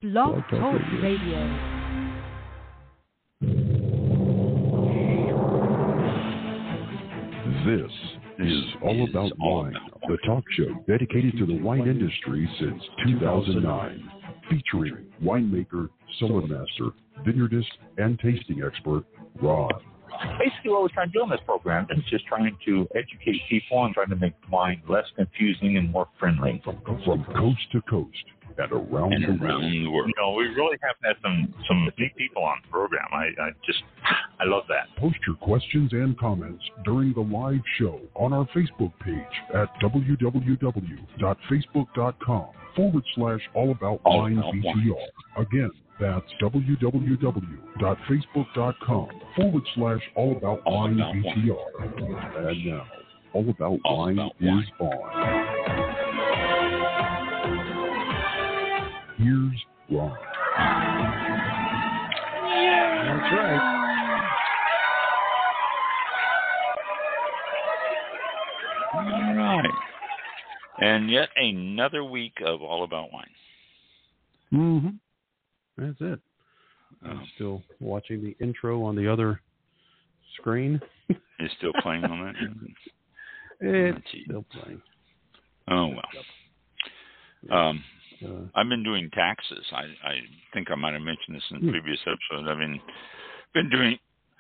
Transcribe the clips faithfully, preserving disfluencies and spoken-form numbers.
Blog Talk Radio. This is All About Wine, the talk show dedicated to the wine industry since two thousand nine, featuring winemaker, cellar master, vineyardist, and tasting expert, Ron. Basically, what we're trying to do on this program is just trying to educate people and trying to make wine less confusing and more friendly. From, from coast to coast and around, and the, around world. the world. You know, we really have had some, some neat people on the program. I, I just, I love that. Post your questions and comments during the live show on our Facebook page at www.facebook.com forward slash all about wine B T R. Again, that's www.facebook.com forward slash all about wine B T R. And now, All About all Wine about is wine. on. Here's Ron. Yeah, that's right. All right. And yet another week of All About Wine. Mm-hmm. That's it. I'm oh. still watching the intro on the other screen. It's still playing on that? It's oh, still playing. Oh, well. Um, uh, I've been doing taxes. I, I think I might have mentioned this in the previous episode. I've been been doing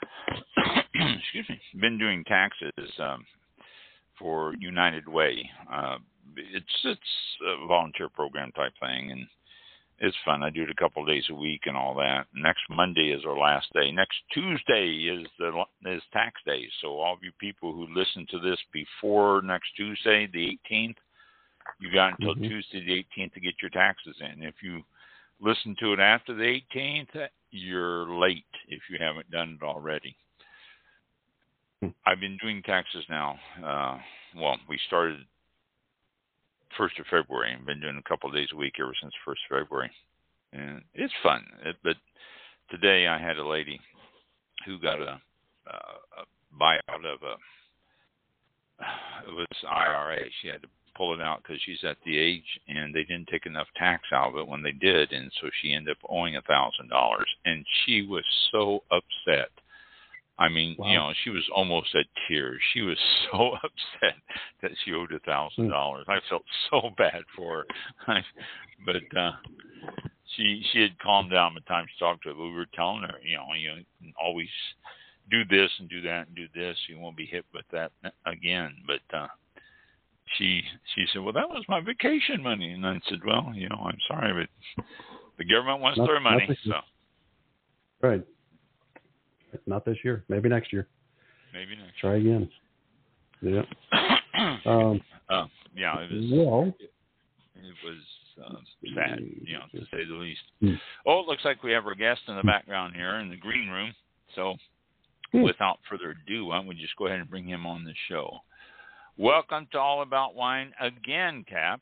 excuse me, been doing taxes um, for United Way. Uh, it's it's a volunteer program type thing, and it's fun. I do it a couple of days a week and all that. Next Monday is our last day. Next Tuesday is the is tax day. So all of you people who listen to this before next Tuesday, the eighteenth, you got until mm-hmm. Tuesday the eighteenth to get your taxes in. If you listen to it after the eighteenth, you're late if you haven't done it already. I've been doing taxes now. Uh, well, we started first of February. I've been doing a couple of days a week ever since first of February. And it's fun. It, but today I had a lady who got a, uh, a buyout of a, it was I R A. She had to pull it out because she's at the age and they didn't take enough tax out of it when they did. And so she ended up owing a thousand dollars. And she was so upset. I mean, wow. you know, she was almost at tears. She was so upset that she owed a thousand dollars. I felt so bad for her. but uh, she she had calmed down by the time she talked to her. We were telling her, you know, you know, always do this and do that and do this. You won't be hit with that again. But uh, she she said, well, that was my vacation money. And I said, well, you know, I'm sorry, but the government wants not, their money. So right. Not this year. Maybe next year. Maybe next Try year. again. Yeah. um, uh, yeah, it was, well, it, it was uh, sad, you know, to say the least. Hmm. Oh, it looks like we have our guest in the background here in the green room. So hmm. without further ado, why don't we just go ahead and bring him on the show. Welcome to All About Wine again, Cap.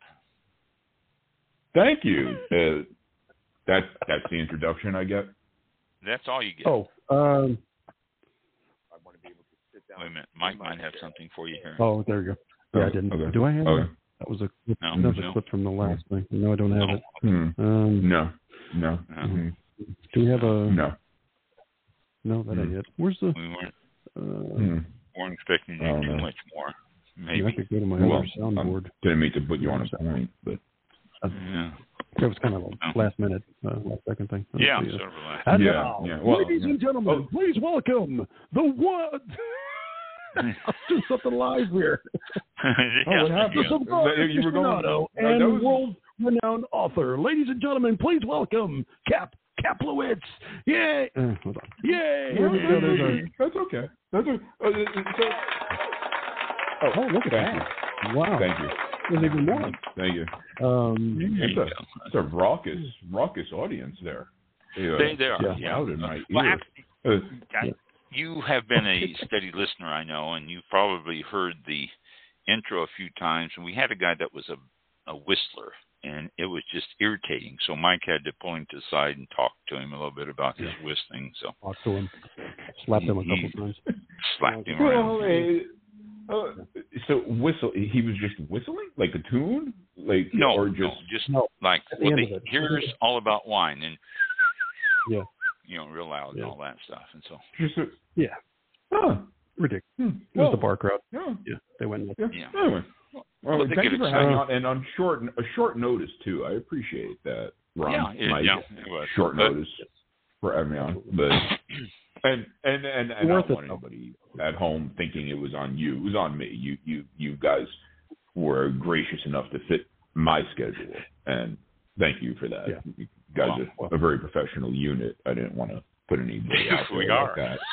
Thank you. Uh, that, that's the introduction I get? That's all you get. Oh, um, I want to be able to sit down. Wait a minute, Mike might have something for you here. Oh, there you go. Yeah, I didn't. Okay. Do I have okay. that? That was a clip, no, that was no. a clip from the last thing. No, I don't have no. it. Hmm. Um, no, no. no. Mm-hmm. Do we have a? No. No, that ain't it. Where's the? We weren't. Uh, hmm. weren't expecting you too much more. Maybe. I could go to my well, other soundboard. I didn't mean to put you on a point, but uh, yeah. It was kind of a no. last minute, uh, last second thing. Let's Yeah, see, sort of a last. And yeah, now, yeah. Well, ladies yeah. and gentlemen, oh. please welcome the one. I'll do something live here. yeah, I would have to some you were going and no, was... world-renowned author. Ladies and gentlemen, please welcome Cap Kaplowitz. Yay! Uh, hold on. Yay! Here we go. There's our... That's okay. That's okay. Uh, so... oh, oh, look at Thank that! You. Wow. Thank you. There's even more. Thank you. Um, it's, a, it's a raucous, raucous audience there. They, uh, they, they are. Yeah. Yeah. Out in my well, ear. Actually, uh, you have been a steady listener, I know, and you've probably heard the intro a few times. And we had a guy that was a, a whistler, and it was just irritating. So Mike had to pull him to the side and talk to him a little bit about his whistling. So talk to him, slapped him a couple he, times, slapped him well, around. Uh, uh, so whistle. He was just whistling like a tune. Like no, or just no, just no, like at the well, end they, of it. here's all about wine and yeah, you know, real loud yeah. and all that stuff, and so just a, yeah, huh. ridiculous. Hmm. It was Well, the bar crowd. Yeah. Yeah, they went nuts. Yeah. yeah. Anyway. Well, Well, they thank get you for excited. having on, and on short a short notice too. I appreciate that, Ron. Yeah, it, Mike, yeah, it was short but, notice for having me on, but and and and, and I Worth don't want it, though. anybody at home thinking it was on you. It was on me. You you you guys were gracious enough to fit my schedule, and thank you for that. Yeah. You guys Well, are well. a very professional unit. I didn't want to put anybody out there we like are. that.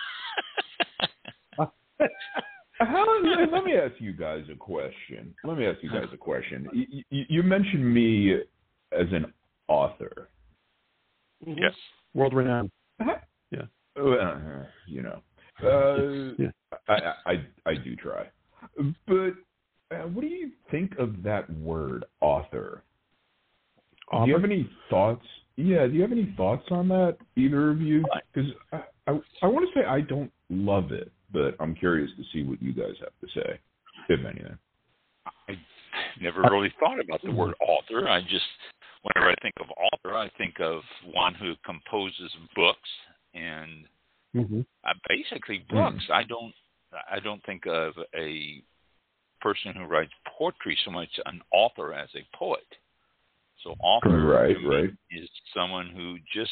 How, let me ask you guys a question. Let me ask you guys a question. You, you, you mentioned me as an author. Mm-hmm. Yes. World renowned. Yeah. Uh, you know, uh, yeah. I, I I do try. But uh, what do you think of that word, author? author? Do you have any thoughts? Yeah. Do you have any thoughts on that, either of you? Because I, I I want to say I don't love it. But I'm curious to see what you guys have to say, if anything. I never really thought about the word author. I just, whenever I think of author, I think of one who composes books and mm-hmm. uh, basically books. Mm-hmm. I don't, I don't think of a person who writes poetry so much an author as a poet. So author right, right. is someone who just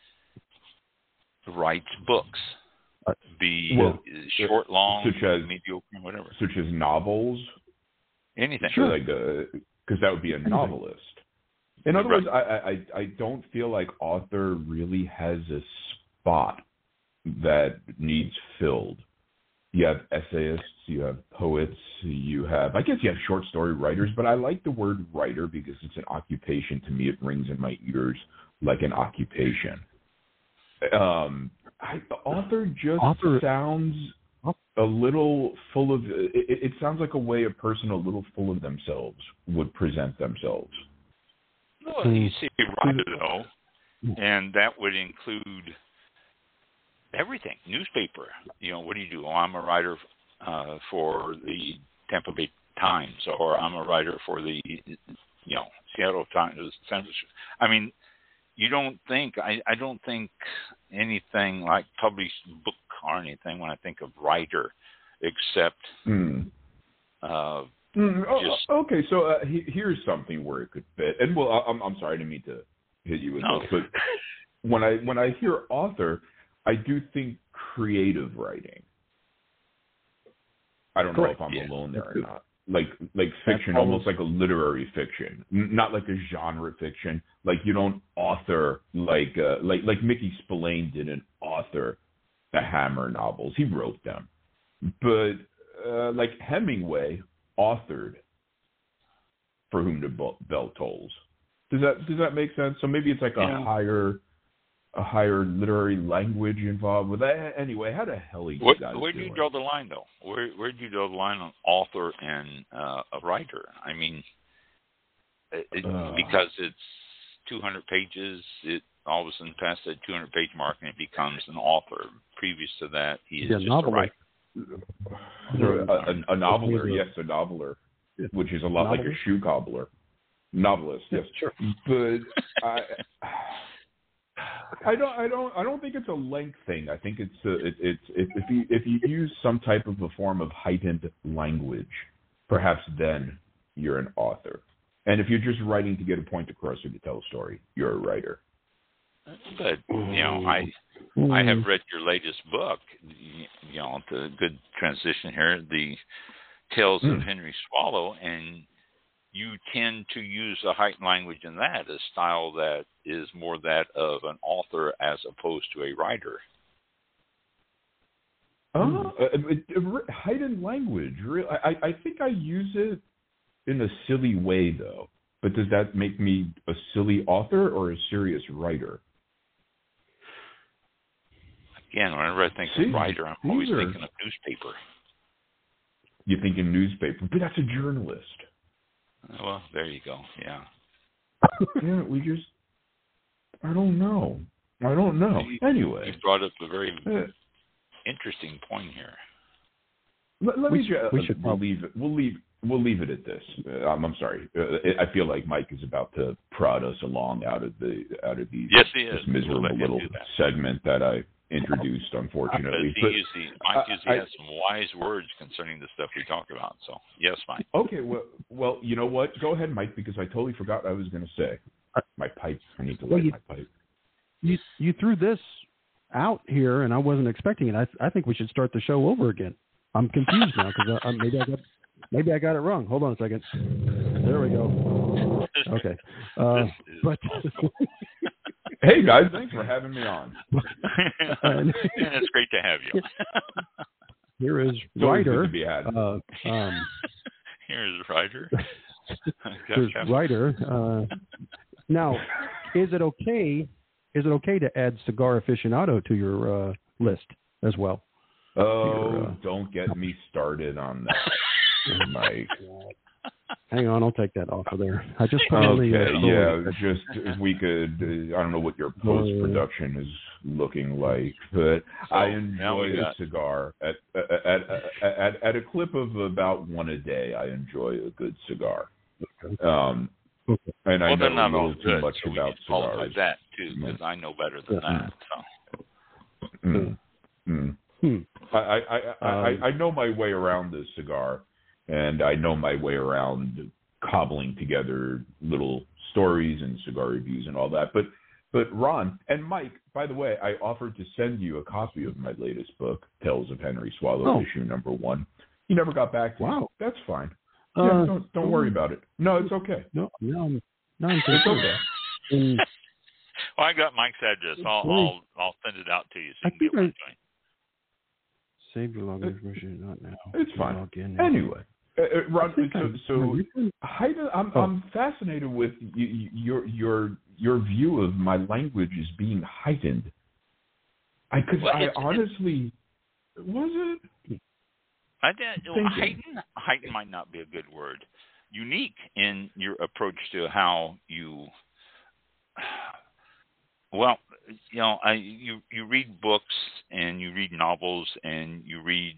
writes books. Be well, short, long, such as, mediocre, whatever. Such as novels? Anything. Sure. Like, because that would be a Anything. novelist. In other right. words, I, I, I don't feel like author really has a spot that needs filled. You have essayists, you have poets, you have, I guess you have short story writers, but I like the word writer because it's an occupation. To me, it rings in my ears like an occupation. Um, I, author just author, sounds a little full of. It, it sounds like a way a person a little full of themselves would present themselves. Well, you see, writer though, and that would include everything. Newspaper. You know, what do you do? Oh, I'm a writer uh, for the Tampa Bay Times, or I'm a writer for the, you know, Seattle Times. I mean. You don't think, I, I don't think anything like published book or anything when I think of writer, except mm. uh, mm. Oh, just... Okay, so uh, he, here's something where it could fit. And, well, I'm, I'm sorry, I didn't mean to hit you with no. this, but when I, when I hear author, I do think creative writing. I don't Correct. know if I'm yeah. alone there or not. Like like fiction, almost like a literary fiction, N- not like a genre fiction. Like you don't author like uh, like like Mickey Spillane didn't author the Hammer novels. He wrote them, but uh, like Hemingway authored For Whom the Bell Tolls. Does that does that make sense? So maybe it's like yeah. a higher a higher literary language involved with that. Anyway, how the hell are you what, guys Where do doing? you draw the line, though? Where where do you draw the line on author and uh, a writer? I mean, it, Uh. because it's two hundred pages, it all of a sudden past that two hundred page mark and it becomes an author. Previous to that, he is yeah, just novelist. a writer. A, a, a noveler, yes, a noveler, yeah. which is a lot Novelist? like a shoe cobbler. Novelist, yes, sure. But I, I don't, I don't, I don't think it's a length thing. I think it's, a, it, it's, it, if you if you use some type of a form of heightened language, perhaps then you're an author. And if you're just writing to get a point across or to tell a story, you're a writer. But you know, I I have read your latest book. You know, the good transition here, the Tales mm. of Henry Swallow, and you tend to use a heightened language in that, a style that is more that of an author as opposed to a writer. Oh, uh, heightened language. I, I think I use it in a silly way, though. But does that make me a silly author or a serious writer? Again, whenever I think See, of writer, I'm always are... thinking of newspaper. You're thinking newspaper, but that's a journalist. Well, there you go. Yeah. Yeah, we just, I don't know. I don't know. You, anyway. You brought up a very uh, interesting point here. Let, let we me should, just, we should we'll leave it. We'll leave, we'll leave it at this. Uh, I'm, I'm sorry. Uh, I feel like Mike is about to prod us along out of the out of these yes, he this is. miserable we'll little that. segment that I introduced, unfortunately. He but, usually, Mike usually I, has some wise words concerning the stuff we talk about. So, yes, Mike. Okay, well, well, you know what? Go ahead, Mike, because I totally forgot what I was going to say. My pipe. I need to well, light you, my pipe. You you threw this out here, and I wasn't expecting it. I I think we should start the show over again. I'm confused now because I, I, maybe I got maybe I got it wrong. Hold on a second. There we go. Okay, uh, but. Hey guys, thanks for having me on. It's great to have you. Here is it's Ryder. To be had. Uh, um, Here is Ryder. Here's Ryder. Uh, now, is it okay? Is it okay to add Cigar Aficionado to your uh, list as well? Oh, your, uh, don't get me started on that, Mike. Hang on, I'll take that off of there. I just put on okay, the, uh, yeah, just if we could. Uh, I don't know what your post production is looking like, but so, I enjoy a got... cigar at at, at at at a clip of about one a day. I enjoy a good cigar, um, okay. and well, I know not a little good, too much so about cigars. That too, because I know better than yeah. that. So. Mm. Mm. Hmm. I, I, I, um, I I know my way around this cigar. And I know my way around cobbling together little stories and cigar reviews and all that. But, but Ron and Mike, by the way, I offered to send you a copy of my latest book, Tales of Henry Swallow, oh. issue number one. You never got back to wow. me. That's fine. Uh, yeah, don't don't worry about it. No, it's okay. No, no, no, I'm it's okay. Um, well, I got Mike's address. I'll I'll I'll send it out to you so you can get one joint. Save your login information, not now. It's fine. Log in anyway. Uh, uh, Ron, so, so I, I'm oh. I'm fascinated with y- your your your view of my language as being heightened. I could well, I honestly was it? I did. Well, heighten heighten might not be a good word. Unique in your approach to how you. Well, you know, I you you read books and you read novels and you read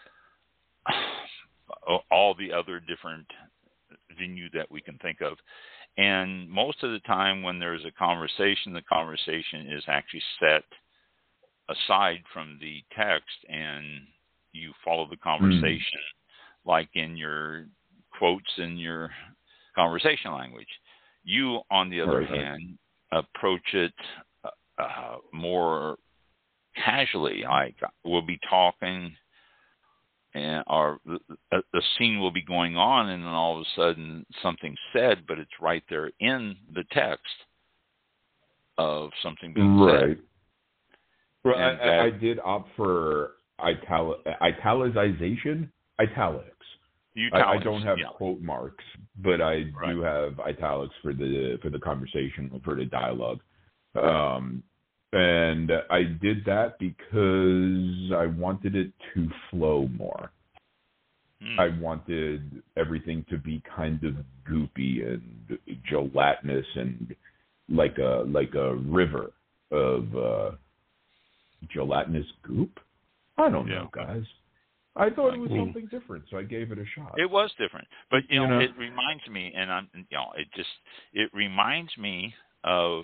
all the other different venue that we can think of. And most of the time when there's a conversation, the conversation is actually set aside from the text and you follow the conversation mm. like in your quotes in your conversation language. You, on the other right, hand, right. approach it uh, more casually. Like we'll be talking and our the, the scene will be going on, and then all of a sudden something's said, but it's right there in the text of something being right. said. Well, I, that, I did opt for itali- italicization, italics. Italics I, I don't have yeah. quote marks, but I right. do have italics for the for the conversation, for the dialogue. Um, And I did that because I wanted it to flow more. Mm. I wanted everything to be kind of goopy and gelatinous and like a like a river of uh, gelatinous goop. I don't yeah. know, guys. I thought it was something different, so I gave it a shot. It was different, but you know, you know? it reminds me, and I'm, you know, it just it reminds me of.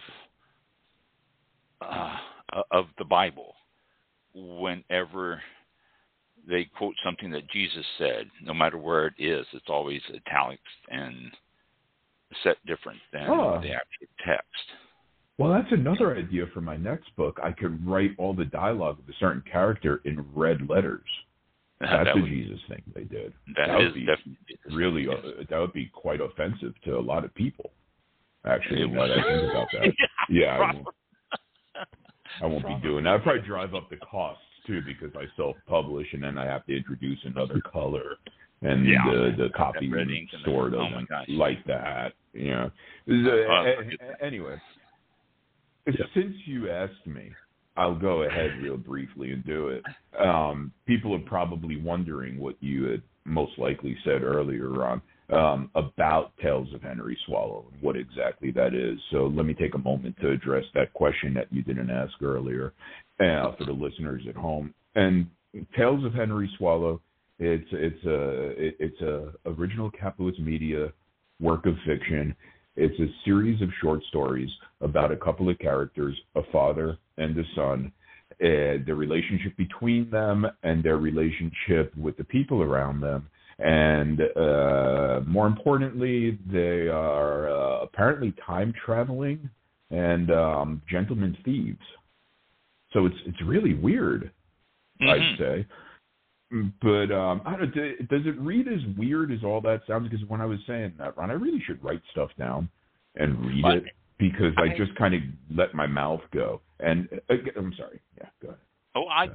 Uh, of the Bible, whenever they quote something that Jesus said, no matter where it is, it's always italics and set different than oh. the actual text. Well, that's another idea for my next book. I could write all the dialogue of a certain character in red letters. That's that a would, Jesus thing they did. That, that is would be definitely really yes. uh, that would be quite offensive to a lot of people. Actually, it now that I think about that, yeah, yeah. I won't, I won't be doing that. I'll probably drive up the costs too because I self-publish and then I have to introduce another color and yeah. the the copy store doesn't oh like that. You know. Uh, anyway, yeah. since you asked me, I'll go ahead real briefly and do it. Um, people are probably wondering what you had most likely said earlier, Ron, um, about Tales of Henry Swallow and what exactly that is. So let me take a moment to address that question that you didn't ask earlier uh, for the listeners at home. And Tales of Henry Swallow It's it's a it, it's a original Capitalist Media work of fiction. It's a series of short stories about a couple of characters, a father and a son, uh, the relationship between them and their relationship with the people around them. And uh, more importantly, they are uh, apparently time traveling and um, gentlemen thieves. So it's it's really weird, mm-hmm. I'd say. But um, I don't, does it read as weird as all that sounds? Because when I was saying that, Ron, I really should write stuff down and read but, it because I, I just kind of let my mouth go. And uh, I'm sorry. Yeah, go ahead. Oh, I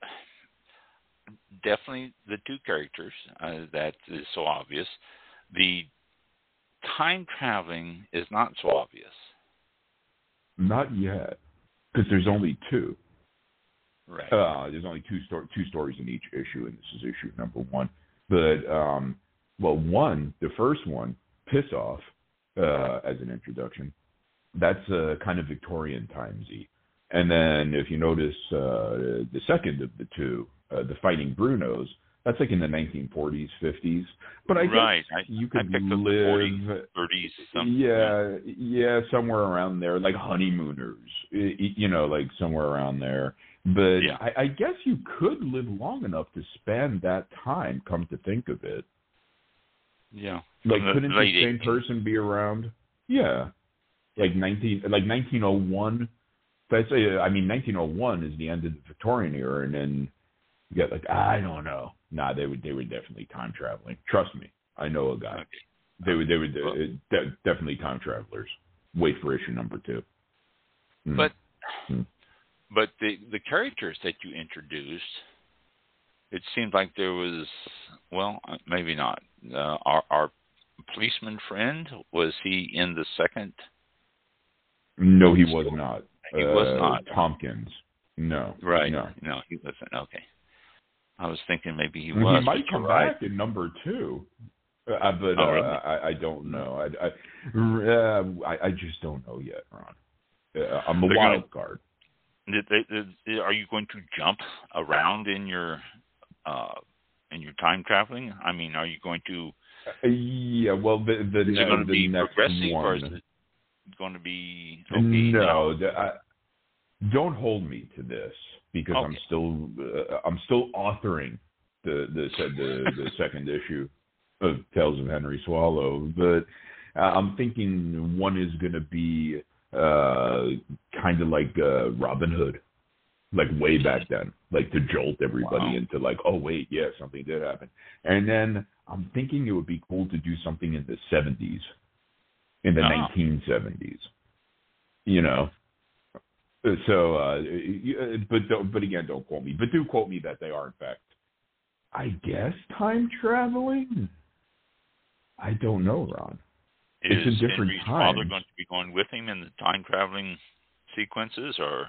definitely the two characters uh, that is so obvious. The time traveling is not so obvious. Not yet, because there's only two. Right. Uh, there's only two sto- two stories in each issue, and this is issue number one. But um, well, one, the first one, Piss Off, uh, as an introduction, that's a kind of Victorian timesy. And then if you notice uh, the second of the two, uh, the Fighting Brunos, that's like in the nineteen forties, fifties. But I right. guess you I, could I live, forties, thirties, something. Yeah, yeah, somewhere around there, like Honeymooners, you know, like somewhere around there. But yeah. I, I guess you could live long enough to span that time, come to think of it. Yeah. Like, the couldn't the same eighties. person be around? Yeah. Like nineteen, like nineteen oh one. That's a, I mean, nineteen oh one is the end of the Victorian era, and then you get like, I don't know. Nah, they would, they were definitely time traveling. Trust me, I know a guy. Okay. They would, they would well, uh, de- definitely time travelers. Wait for issue number two. Mm. But. Mm. But the, the characters that you introduced, it seemed like there was, well, maybe not. Uh, our, our policeman friend, was he in the second? No, he was not. He uh, was not. Tompkins. No. Right. No. no, he wasn't. Okay. I was thinking maybe he was. He might come right. back in number two. Uh, but oh, uh, really? I, I don't know. I, I, uh, I, I just don't know yet, Ron. Uh, I'm a They're wild gonna, card. Did they, did, are you going to jump around in your uh, in your time traveling? I mean, are you going to? Uh, yeah. Well, the the, is it going to the be next progressive, one. or is it going to be? Okay, no. The, I, don't hold me to this because okay. I'm still uh, I'm still authoring the the the, the second issue of Tales of Henry Swallow, but uh, I'm thinking one is going to be. Uh, kind of like uh, Robin Hood, like way back then, like to jolt everybody wow. into like, oh wait, yeah, something did happen. And then I'm thinking it would be cool to do something in the seventies, in the oh. nineteen seventies, you know. So, uh, but but again, don't quote me. But do quote me that they are in fact, I guess, time traveling. I don't know, Ron. Is it's a different Henry's time. father going to be going with him in the time traveling sequences, or?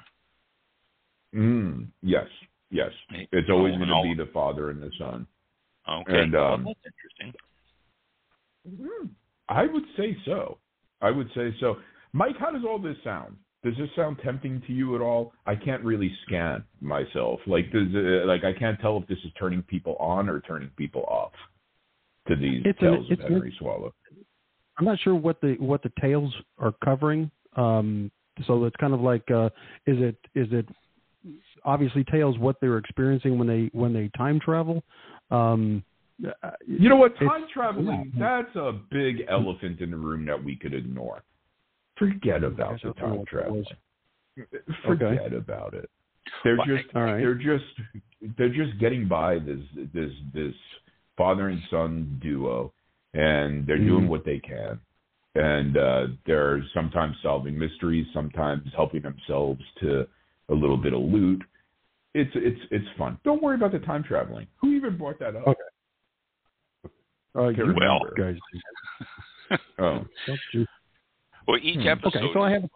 Mm, yes, yes. It's always oh, going to be the father and the son. Okay, and, um, well, that's interesting. I would say so. I would say so. Mike, how does all this sound? Does this sound tempting to you at all? I can't really scan myself. Like, does it, like I can't tell if this is turning people on or turning people off to these it's Tales a, of Henry Swallow. I'm not sure what the what the tales are covering. Um, so it's kind of like, uh, is it is it obviously tales what they're experiencing when they when they time travel? Um, you know what? Time traveling, that's a big elephant in the room that we could ignore. Forget about the time travel. Forget okay. about it. They're just All right. they're just they're just getting by this this this father and son duo. And they're doing what they can. And uh, they're sometimes solving mysteries, sometimes helping themselves to a little bit of loot. It's it's it's fun. Don't worry about the time traveling. Who even brought that up? Okay. Uh, you well, guys. oh. Well, each hmm. episode okay, so I have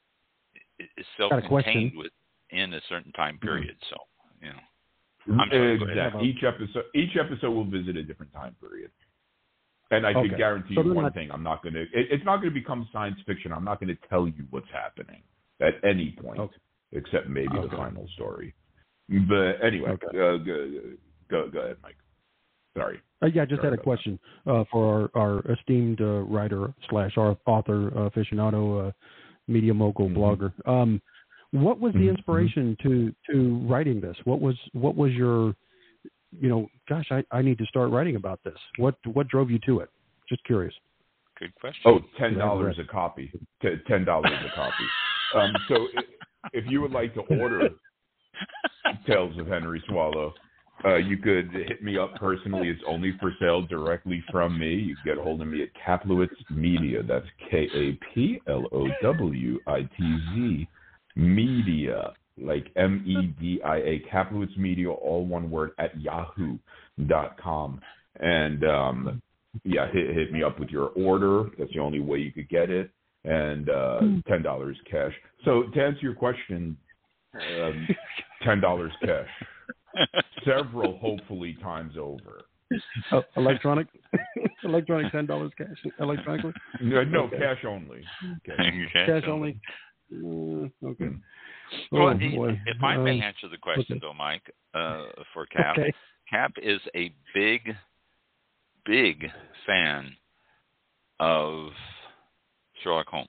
is self-contained within a certain time period. So, you know. I'm sorry, exactly. Each episode, each episode will visit a different time period. And I okay. can guarantee so you one not, thing: I'm not going to. It, it's not going to become science fiction. I'm not going to tell you what's happening at any point, okay. except maybe okay. the final story. But anyway, okay. uh, go, go go ahead, Mike. Sorry. Uh, yeah, I just Sorry had a question uh, for our, our esteemed uh, writer slash our author, uh, aficionado, uh, media mogul, mm-hmm. blogger. Um, what was the mm-hmm. inspiration to to writing this? What was what was your, you know, gosh, I, I need to start writing about this. What what drove you to it? Just curious. Good question. Oh, ten dollars a copy. Ten dollars a copy. Um, so if you would like to order Tales of Henry Swallow, uh, you could hit me up personally. It's only for sale directly from me. You can get a hold of me at Kaplowitz Media. That's K A P L O W I T Z Media, like M E D I A, Kaplowitz Media, all one word, at yahoo dot com. And um, yeah, hit, hit me up with your order. That's the only way you could get it. And uh, ten dollars cash. So to answer your question, um, ten dollars cash. Several, hopefully, times over. Oh, electronic? Electronic ten dollars cash? Electronically? No, no okay. cash only. Cash, cash, cash only? Uh, okay. Mm. Well, oh, if, if I may um, answer the question, okay. though, Mike, uh, for Cap, okay. Cap is a big, big fan of Sherlock Holmes.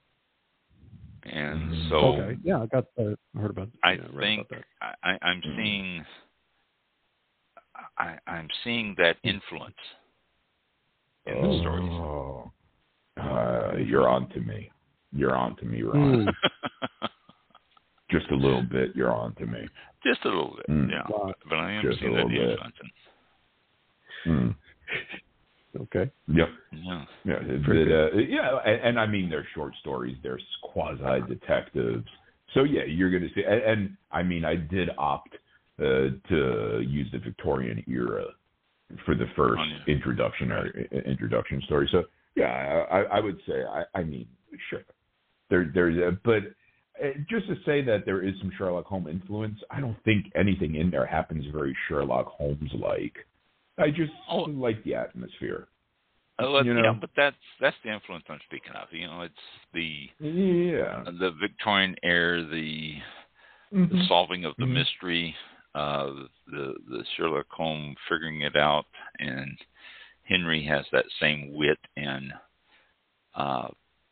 And so, okay, yeah, I got, uh, I heard about. I yeah, think about I, I'm mm-hmm. seeing, I, I'm seeing that influence in oh, the stories. Uh, you're on to me. You're on to me, Ron. Mm. Just a little bit. You're on to me. Just a little bit, mm. yeah. Wow. But I am Just seeing that influence. Mm. Okay. Yep. Yeah. Yeah. It, uh, yeah. And, and I mean, they're short stories. They're quasi detectives. So yeah, you're going to see. And, and I mean, I did opt uh, to use the Victorian era for the first oh, yeah. introductionary introduction story. So yeah, I, I would say. I, I mean, sure. There, there's a, but just to say that there is some Sherlock Holmes influence, I don't think anything in there happens very Sherlock Holmes-like. I just oh. like the atmosphere. Uh, you know? Yeah, but that's that's the influence I'm speaking of. You know, it's the yeah the Victorian era, the, mm-hmm. the solving of the mm-hmm. mystery, uh, the the Sherlock Holmes figuring it out, and Henry has that same wit and uh,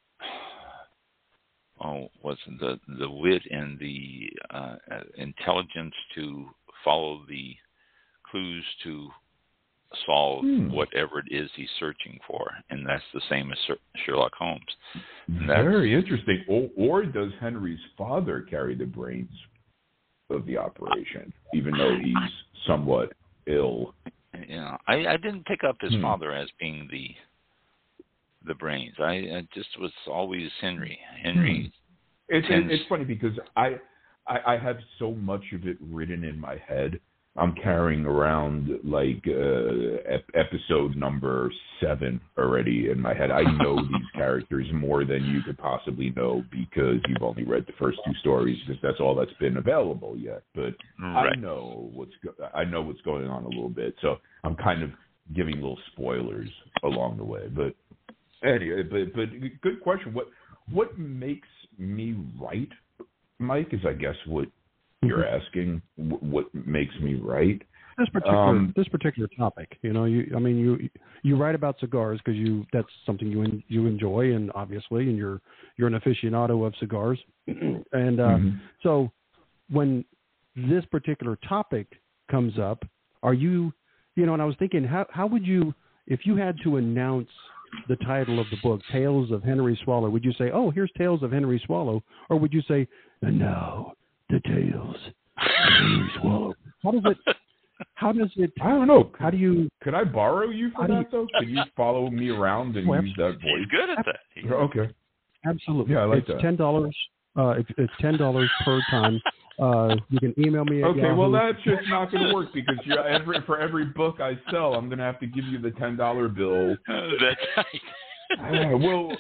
oh, what's the the wit and the uh, intelligence to follow the clues to solve hmm. whatever it is he's searching for, and that's the same as Sherlock Holmes. Very interesting. Or, or does Henry's father carry the brains of the operation, even though he's somewhat ill? You know, I, I didn't pick up his hmm. father as being the the brains. I, I just was always Henry. Henry. Hmm. It's tends... it's funny because I, I I have so much of it written in my head. I'm carrying around like uh, ep- episode number seven already in my head. I know these characters more than you could possibly know because you've only read the first two stories because that's all that's been available yet. But right. I know what's go- I know what's going on a little bit, so I'm kind of giving little spoilers along the way. But anyway, but but good question. What what makes me write, Mike? Is I guess what you're asking. What makes me write this particular um, this particular topic? You know, you I mean, you you write about cigars because you that's something you en, you enjoy, and obviously, and you're you're an aficionado of cigars, and uh, mm-hmm. so when this particular topic comes up, are you you know? And I was thinking, how how would you, if you had to announce the title of the book, Tales of Henry Swallow, would you say, oh, here's Tales of Henry Swallow, or would you say, and now the Tales of Henry Swallow? How does it? How does it? I don't know. How do you? Could I borrow you for that you, though? Could you follow me around and well, use that voice? He's good at that. He's okay. Absolutely. Yeah, I like it's that. ten dollars. Uh, it's, it's ten dollars per time. Uh, you can email me. At okay. Yahoo. Well, that's just not going to work because you every for every book I sell, I'm going to have to give you the ten dollar bill. That's right. Uh, well.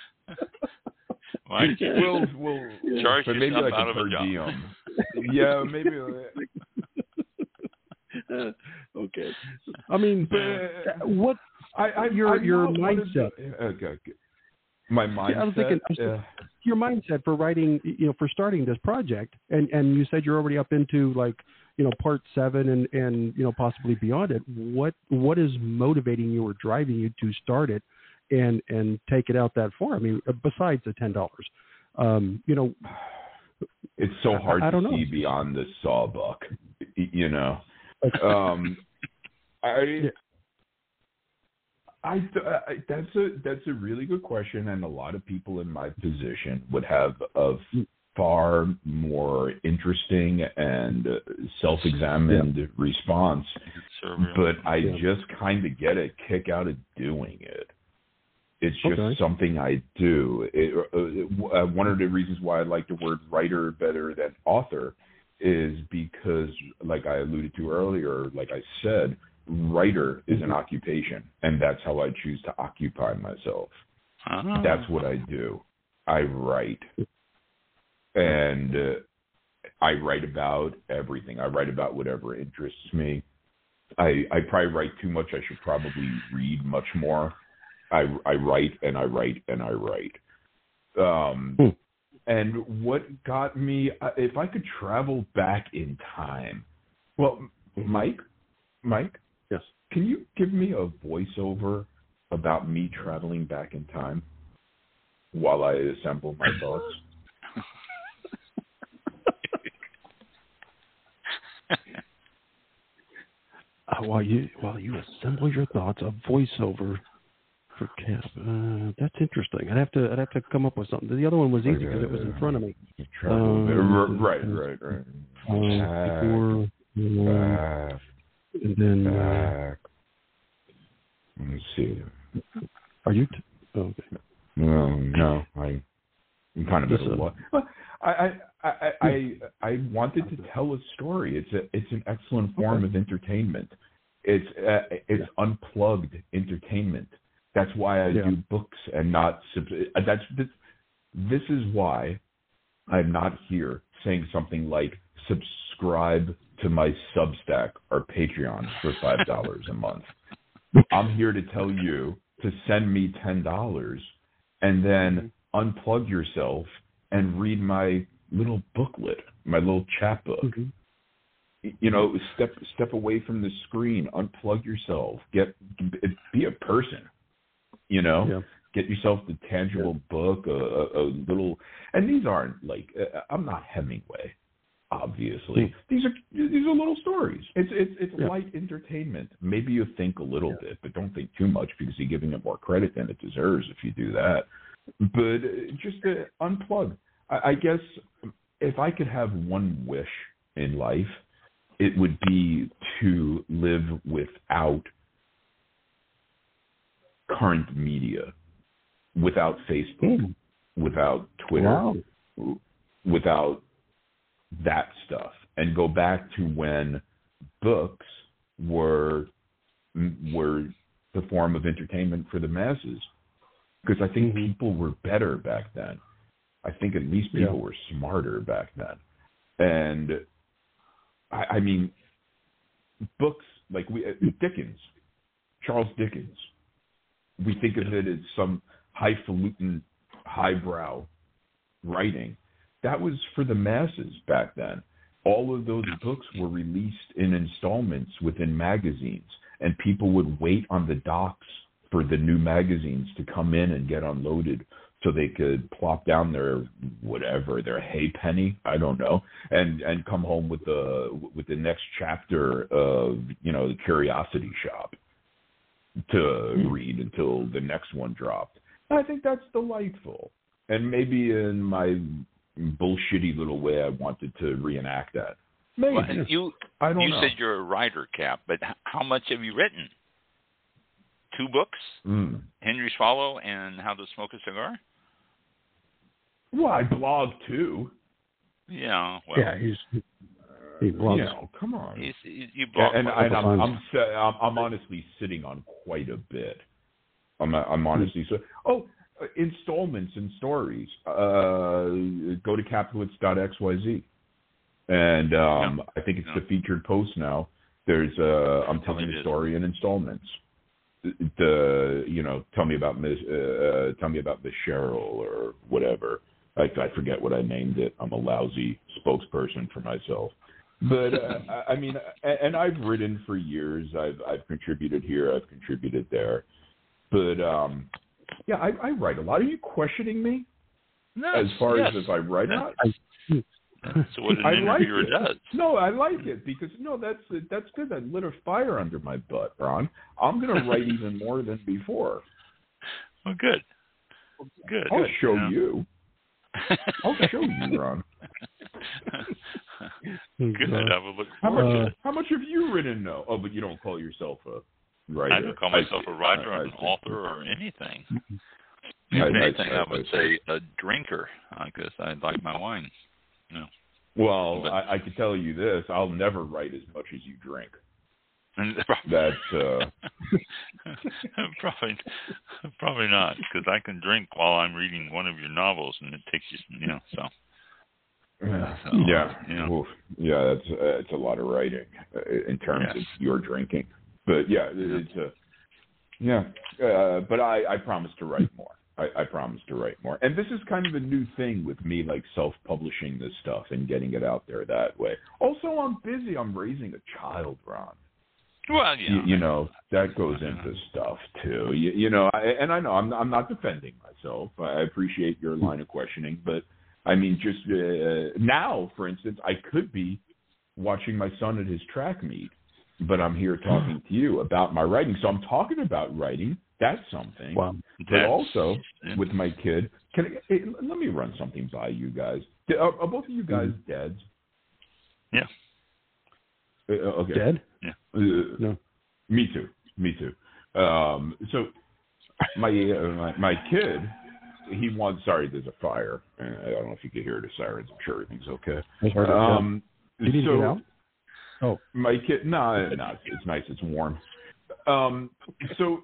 Mike, we'll, we'll charge but maybe yourself like out a of per a job. diem. Yeah, maybe. uh, okay. I mean, but, what? I, I your I your know, mindset. The, okay, okay. My mindset. Yeah, I was thinking uh, your mindset for writing, you know, for starting this project, and and you said you're already up into like, you know, part seven and, and, you know, possibly beyond it, what, what is motivating you or driving you to start it and, and take it out that far? I mean, besides the ten dollars, um, you know, it's so hard I, I to don't see know. beyond the sawbuck, you know. um, I, yeah. I, I that's a that's a really good question, and a lot of people in my position would have a far more interesting and self-examined yeah. response. But I yeah. just kind of get a kick out of doing it. It's just okay. something I do. It, uh, one of the reasons why I like the word writer better than author is because, like I alluded to earlier, like I said, writer is an occupation, and that's how I choose to occupy myself. Uh-huh. That's what I do. I write. And uh, I write about everything. I write about whatever interests me. I, I probably write too much. I should probably read much more. I, I write and I write and I write. Um, hmm. And what got me, if I could travel back in time, well, Mike, Mike, yes, can you give me a voiceover about me traveling back in time while I assemble my thoughts? uh, while you while you assemble your thoughts, a voiceover. For Cap, uh, that's interesting. I'd have to, I'd have to come up with something. The other one was easy because it was in front of me. Um, right, right, right. Uh, before, uh, and then. Uh, Let me see. Are you? T- oh, okay. No, no. I, I'm kind of at a loss. I, I, I, I, I wanted to tell a story. It's a, it's an excellent form okay. of entertainment. It's, uh, it's yeah. unplugged entertainment. That's why I yeah. do books and not that's this, this is why I'm not here saying something like subscribe to my Substack or Patreon for five dollars a month. I'm here to tell you to send me ten dollars and then unplug yourself and read my little booklet, my little chapbook. Mm-hmm. You know, step step away from the screen, unplug yourself, get be a person. You know, yeah. get yourself the tangible yeah. book, a, a, a little, and these aren't like uh, I'm not Hemingway, obviously. Mm. These are these are little stories. It's it's it's yeah. light entertainment. Maybe you think a little yeah. bit, but don't think too much because you're giving it more credit than it deserves if you do that. But uh, just to unplug. I, I guess if I could have one wish in life, it would be to live without current media, without Facebook, mm. without Twitter, wow. without that stuff, and go back to when books were were the form of entertainment for the masses. Because I think mm-hmm. people were better back then. I think at least people yeah. were smarter back then. And I, I mean, books like we Dickens, Charles Dickens. We think of it as some highfalutin, highbrow writing. That was for the masses back then. All of those books were released in installments within magazines, and people would wait on the docks for the new magazines to come in and get unloaded so they could plop down their whatever, their hay penny, I don't know, and, and come home with the with the next chapter of, you know, the Curiosity Shop to read until the next one dropped. I think that's delightful. And maybe in my bullshitty little way, I wanted to reenact that. Maybe. Well, you I don't you know. said you're a writer, Cap, but how much have you written? Two books? Mm. Henry Swallow and How to Smoke a Cigar? Well, I blog too. Yeah. Well, yeah, he's... He blogs. You know, come on. He's, he's, you blog and, and I'm, I'm, I'm, I'm honestly sitting on quite a bit. I'm, I'm honestly so. Oh, installments and stories. Uh, go to Caplowitz dot x y z, and um, yeah. I think it's yeah. the featured post now. There's uh, I'm telling a story in installments. The you know, tell me about Miss, uh, tell me about Miss Cheryl or whatever. I, I forget what I named it. I'm a lousy spokesperson for myself. But uh, I mean, and I've written for years. I've I've contributed here. I've contributed there. But um, yeah, I, I write a lot. Are you questioning me No, as far yes. as if I write or not? That's what an I like interviewer it. does. No, I like it because no, that's that's good. That lit a fire under my butt, Ron. I'm gonna write even more than before. Well, good. Good. I'll good. show yeah. you. I'll show you, Ron. Good. I will look How forward much? to it. How much have you written? No. Oh, but you don't call yourself a writer. I don't call myself I, a writer, I, or an I, author, or anything. I, If I, anything, I, I, would I, say a drinker, because I like my wine. No. Well, But, I, I can tell you this: I'll never write as much as you drink. probably, That's uh, probably probably not, because I can drink while I'm reading one of your novels, and it takes you, you know. So. Yeah, so, yeah, you know. Oof. yeah. That's uh, it's a lot of writing uh, in terms Yes. of your drinking, but yeah, it, it's a yeah. Uh, but I, I promise to write more. I, I promise to write more, and this is kind of a new thing with me, like self-publishing this stuff and getting it out there that way. Also, I'm busy. I'm raising a child, Ron. Well, yeah. You, you know that goes into stuff too. You, you know, I, and I know I'm I'm not defending myself. I appreciate your line of questioning, but. I mean, just uh, now, for instance, I could be watching my son at his track meet, but I'm here talking to you about my writing. So I'm talking about writing. That's something. Wow. But That's, also, yeah. with my kid, can I, hey, let me run something by you guys. Are, are both of you guys Mm-hmm. dads? Yeah. Uh, okay. Dead? Yeah. Uh, No. Me too. Me too. Um, so my, uh, my my kid. He wants. Sorry, there's a fire. Uh, I don't know if you can hear the sirens. I'm sure everything's okay. I heard it. Um, Did he so get out? Oh, my kid. No, no, it's, it's nice. It's warm. Um, so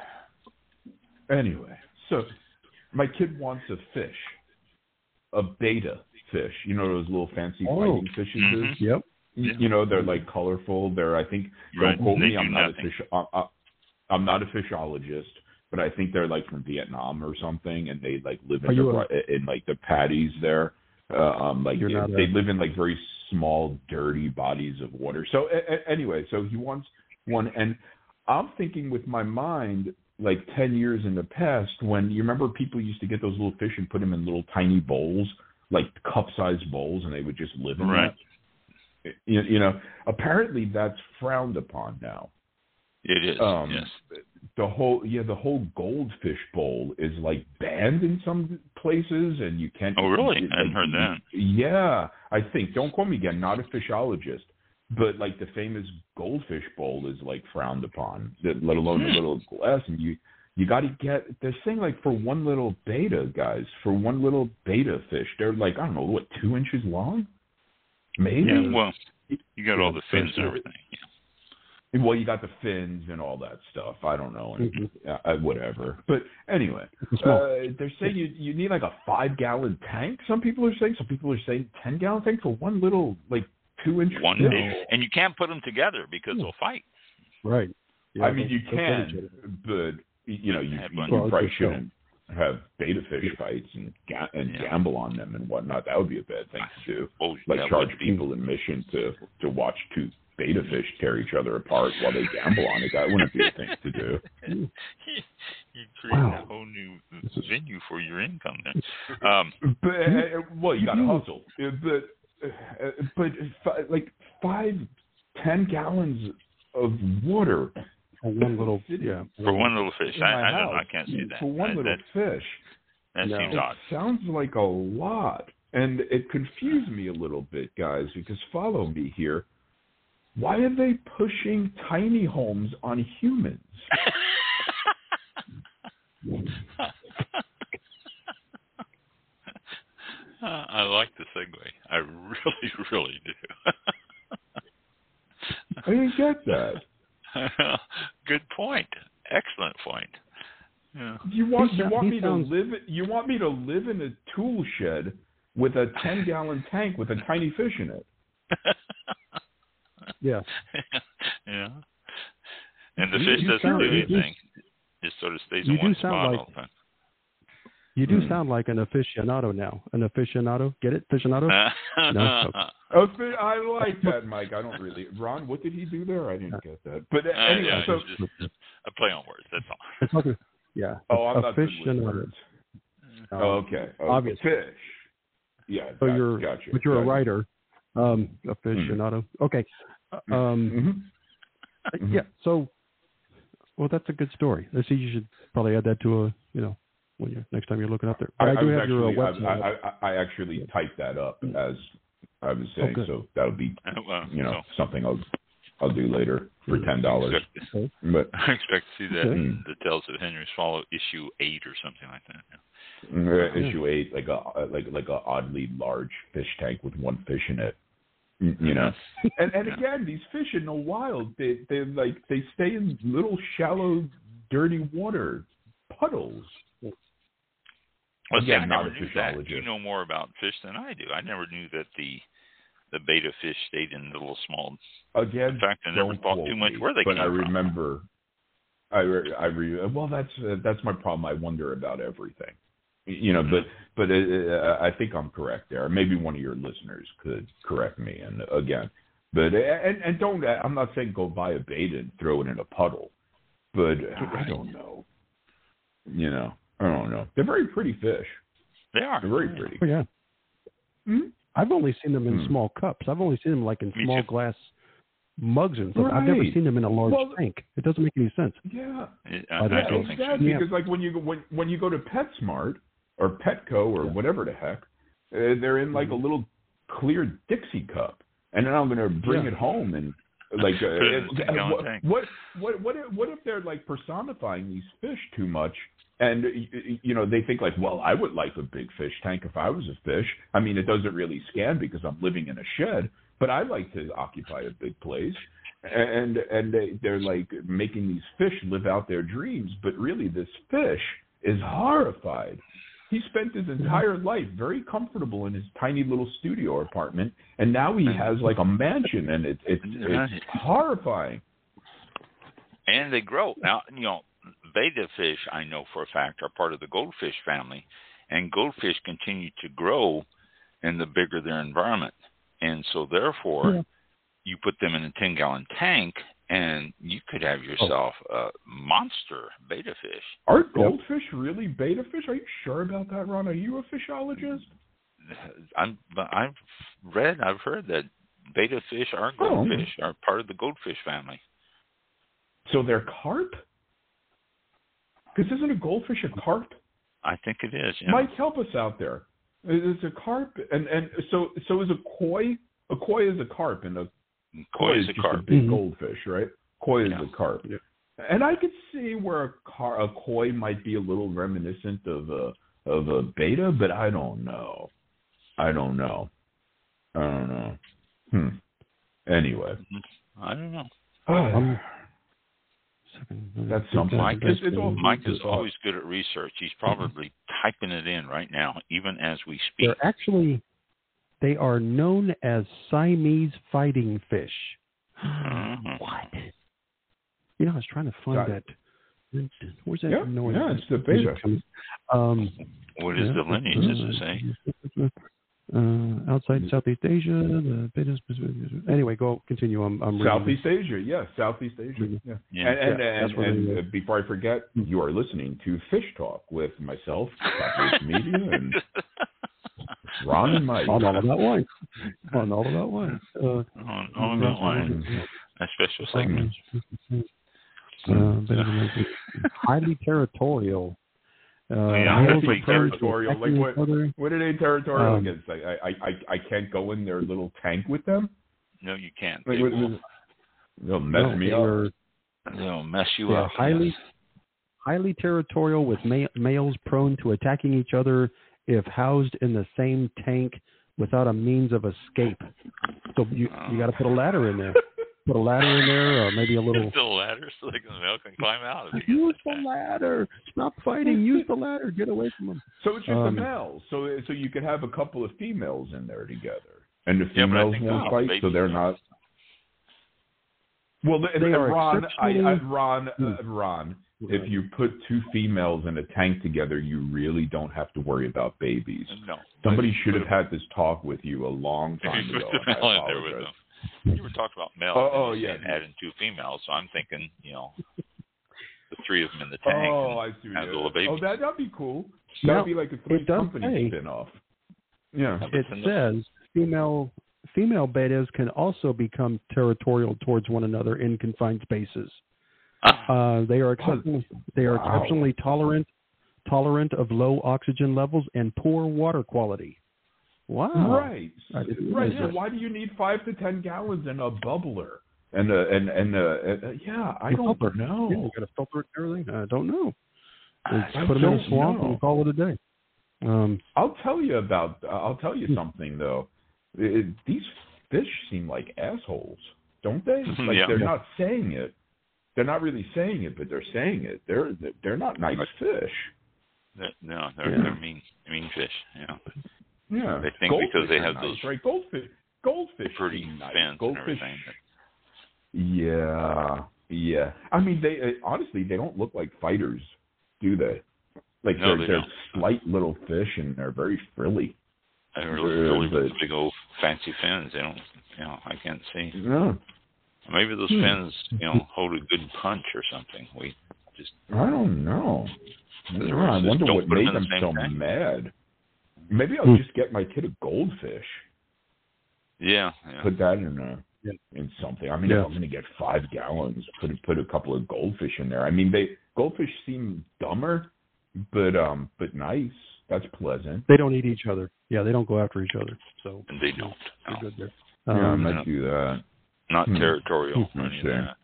anyway, so my kid wants a fish, a beta fish. You know those little fancy Oh. fighting fishes. Mhm. Is? yep. You, you know they're like colorful. They're I think. Right. Don't quote They me. do I'm not nothing. a fish. I, I, I'm not a fishologist. But I think they're like from Vietnam or something, and they like live in, you the, in like the patties there. Uh, um, like You're not they a- live in like very small, dirty bodies of water. So a, a, anyway, so he wants one, and I'm thinking with my mind, like ten years in the past, when you remember people used to get those little fish and put them in little tiny bowls, like cup-sized bowls, and they would just live in Right. that. You, you know, apparently that's frowned upon now. It is. Um, yes. The whole yeah, the whole goldfish bowl is like banned in some places, and you can't. Oh, really? It, I hadn't heard that. Yeah, I think. Don't quote me again. Not a fishologist, but like the famous goldfish bowl is like frowned upon. Let alone the little glass, and you you got to get. They're saying like for one little beta, guys, for one little beta fish, they're like I don't know what two inches long, maybe. Yeah. Well, you got all the Yeah, fins so- and everything. Yeah. Well, you got the fins and all that stuff. I don't know, and, Mhm. uh, whatever. But anyway, It's small. uh, they're saying you you need like a five gallon tank. Some people are saying. Some people are saying ten gallon tank for one little like two inch One, fish. and you can't put them together because they'll fight. Right. Yeah, I mean, you they'll- they'll fight each can, other. but you know, you, Have you fun. Well, probably just go. shouldn't have beta fish fights and ga- and Yeah. gamble on them and whatnot. That would be a bad thing to do. Oh, Like that charge would be- people admission to to watch two beta fish tear each other apart while they gamble on it. That wouldn't be a thing to do. You create Wow. a whole new venue for your income there. Um, But uh, well, you got to hustle. Uh, But uh, but fi- like five, ten gallons of water For one little, City. yeah. for one little fish, in I, my I don't know. I house can't see that. for one I- little that fish. that No. seems It odd. sounds like a lot, and it confused me a little bit, guys. Because follow me here. Why are they pushing tiny homes on humans? Uh, I like the segue. I really, really do. I didn't get that. Good point. Excellent point. Yeah. You want He you sou- want he me sounds- to live you want me to live in a tool shed with a ten gallon tank with a tiny fish in it. Yeah. Yeah. And the You- fish you doesn't sound- do you do- anything. It sort of stays you in do one sound spot like- all the time. You do Mm. sound like an aficionado now. An aficionado. Get it? Aficionado? No. Okay. I like that, Mike. I don't really. Ron, what did he do there? I didn't get that. But uh, Uh, anyway, yeah, so. it's just a play on words. That's all. It's like a, yeah. Oh, I'm not good with aficionado. words. Um, Oh, okay. okay. Obviously. Fish. Yeah. So got, you're, gotcha. but you're gotcha. a writer. Um, aficionado. Mm-hmm. Okay. Um, mm-hmm. Yeah. So, well, that's a good story. I see. You should probably add that to a, you know, when you next time you're looking up there. But I, I, I do was have actually, your uh, website. I, I, I actually typed that up as I was saying, Oh, so that'll be, Oh, well, you know, so. something I'll I'll do later for ten dollars. Okay. But I expect to see that Okay. in the Tales of Henry Swallow issue eight or something like that. Yeah. uh, issue eight, like a like like a oddly large fish tank with one fish in it. You know, and and again, these fish in the wild, they they like they stay in little shallow, dirty water puddles. Well, see, Again, I not never a knew that. fishologist. You know more about fish than I do. I never knew that the the beta fish stayed in the little small. Again, In fact, I never don't thought quote too much me, where they but came I from. remember. I re, I re, well, that's uh, that's my problem. I wonder about everything, you know. Mm-hmm. But but uh, I think I'm correct there. Maybe one of your listeners could correct me. And again, but and and don't. I'm not saying go buy a beta and throw it in a puddle, but I don't know. You know, I don't know. They're very pretty fish. They are. They're very pretty. Oh, yeah. Hmm? I've only seen them in Hmm. small cups. I've only seen them like in Me small too. glass mugs and stuff. I've never Right. seen them in a large Well, tank. It doesn't make any sense. Yeah. I, I I don't don't think think exactly. so. Yeah. Because like when you go when when you go to PetSmart or Petco or Yeah. whatever the heck, uh, they're in like a little clear Dixie cup, and then I'm going to bring Yeah. it home and like uh, Put it in the uh, gallon what, tank. what what what if, what if they're like personifying these fish too much? And you know they think like, well, I would like a big fish tank if I was a fish. I mean, it doesn't really scan because I'm living in a shed, but I like to occupy a big place. And and they, they're like making these fish live out their dreams, but really this fish is horrified. He spent his entire life very comfortable in his tiny little studio apartment, and now he has like a mansion, and it's it's, it's horrifying. And they grow. Now, you know, beta fish, I know for a fact, are part of the goldfish family, and goldfish continue to grow in the bigger their environment. And so, therefore, Yeah. you put them in a ten-gallon tank, and you could have yourself a monster beta fish. Are goldfish really beta fish? Are you sure about that, Ron? Are you a fishologist? I'm, I've read, I've heard that beta fish are goldfish, oh. are part of the goldfish family. So they're carp? Because isn't a goldfish a carp? I think it is. Yeah. Mike, help us out there. Is a carp, and and so so is a koi. A koi is a carp, and a koi, koi is, is a just carp. a big Mm-hmm. goldfish, right? Koi is yeah. a carp. Yeah. And I could see where a car, a koi might be a little reminiscent of a of a beta, but I don't know. I don't know. I don't know. Hmm. Anyway, I don't know. Um, That's something. Mike is, it's all Mike is always good at research. He's probably typing it in right now, even as we speak. They're actually, they are known as Siamese fighting fish. Mm-hmm. What? You know, I was trying to find Got that. Where's that yeah, noise? Yeah, it's the beta. Um, what is yeah, the lineage, does it say? Uh, outside Southeast Asia, the beta. Anyway, go continue. I'm, I'm Southeast Asia, yes, Southeast Asia. Yeah, yeah. and and, yeah, and, and uh, before I forget, you are listening to Fish Talk with myself, Copyright Media, and Ron and Mike. On All About Wine. On All About Wine. Uh, on All About Wine. A special segment. Uh, highly territorial. Uh, yeah, highly territorial. Like what? What are they territorial um, against? I, I, I, I can't go in their little tank with them. No, you can't. Like, they what, will, they'll mess no, me up. They'll mess you up. Highly, highly territorial, with ma- males prone to attacking each other if housed in the same tank without a means of escape. So you you got to put a ladder in there. Put a ladder in there, or maybe a little. Still a ladder so they can, can climb out of it. Use the ladder. Stop fighting. Use the ladder. Get away from them. So it's just um, a male. So so you could have a couple of females in there together, and the yeah, females won't fight, so they're not. Well, they uh, are Ron, I, I, exceptionally... Ron, uh, Ron. if you put two females in a tank together, you really don't have to worry about babies. No. Somebody should have had this talk with you a long time ago. And I apologize. You were talking about males. Oh, oh yeah. Adding two females, so I'm thinking, you know, the three of them in the tank. Oh, I see. Have a little baby. Oh, that that'd be cool. No, That'd be like a three company say, spinoff. Yeah. It says female female betas can also become territorial towards one another in confined spaces. Uh, they are exceptionally, they are Wow. exceptionally tolerant tolerant of low oxygen levels and poor water quality. Wow. Right. Right. So why do you need five to ten gallons in a bubbler? And uh, and and uh, uh, yeah, I don't filter. know. Yeah, you got to filter it and everything. I don't know. Just I put them in don't a swamp know. and call it a day. Um, I'll tell you about. I'll tell you something though. It, these fish seem like assholes, don't they? Like yeah. they're not saying it. They're not really saying it, but they're saying it. They're they're not nice fish. They're, no, they're, Yeah. they're mean mean fish. Yeah. Yeah. They think Goldfish because they are have nice, those right? Goldfish. Goldfish. pretty seem nice. fins Goldfish. and everything. Yeah. Yeah. I mean, they uh, honestly they don't look like fighters, do they? Like No, they're they they're don't. slight little fish and they're very frilly. They're really, They're- really with but- the big old fancy fins. They don't, you know, I can't see. Yeah. Maybe those Hmm. fins, you know, hold a good punch or something. We just I don't know. The Yeah, rest I is wonder don't what put 'em made in the them same so tank. mad. Maybe I'll Hmm. just get my kid a goldfish. yeah, yeah. Put that in a Yeah. in something. I mean, Yeah. if I'm going to get five gallons, put put a couple of goldfish in there. I mean, they goldfish seem dumber, but um, but nice. That's pleasant. they don't eat each other. Yeah, they don't go after each other. So and they don't. they're No. good there. Yeah, I Um, might do that. Not Hmm. territorial Hmm, or any of sure. that.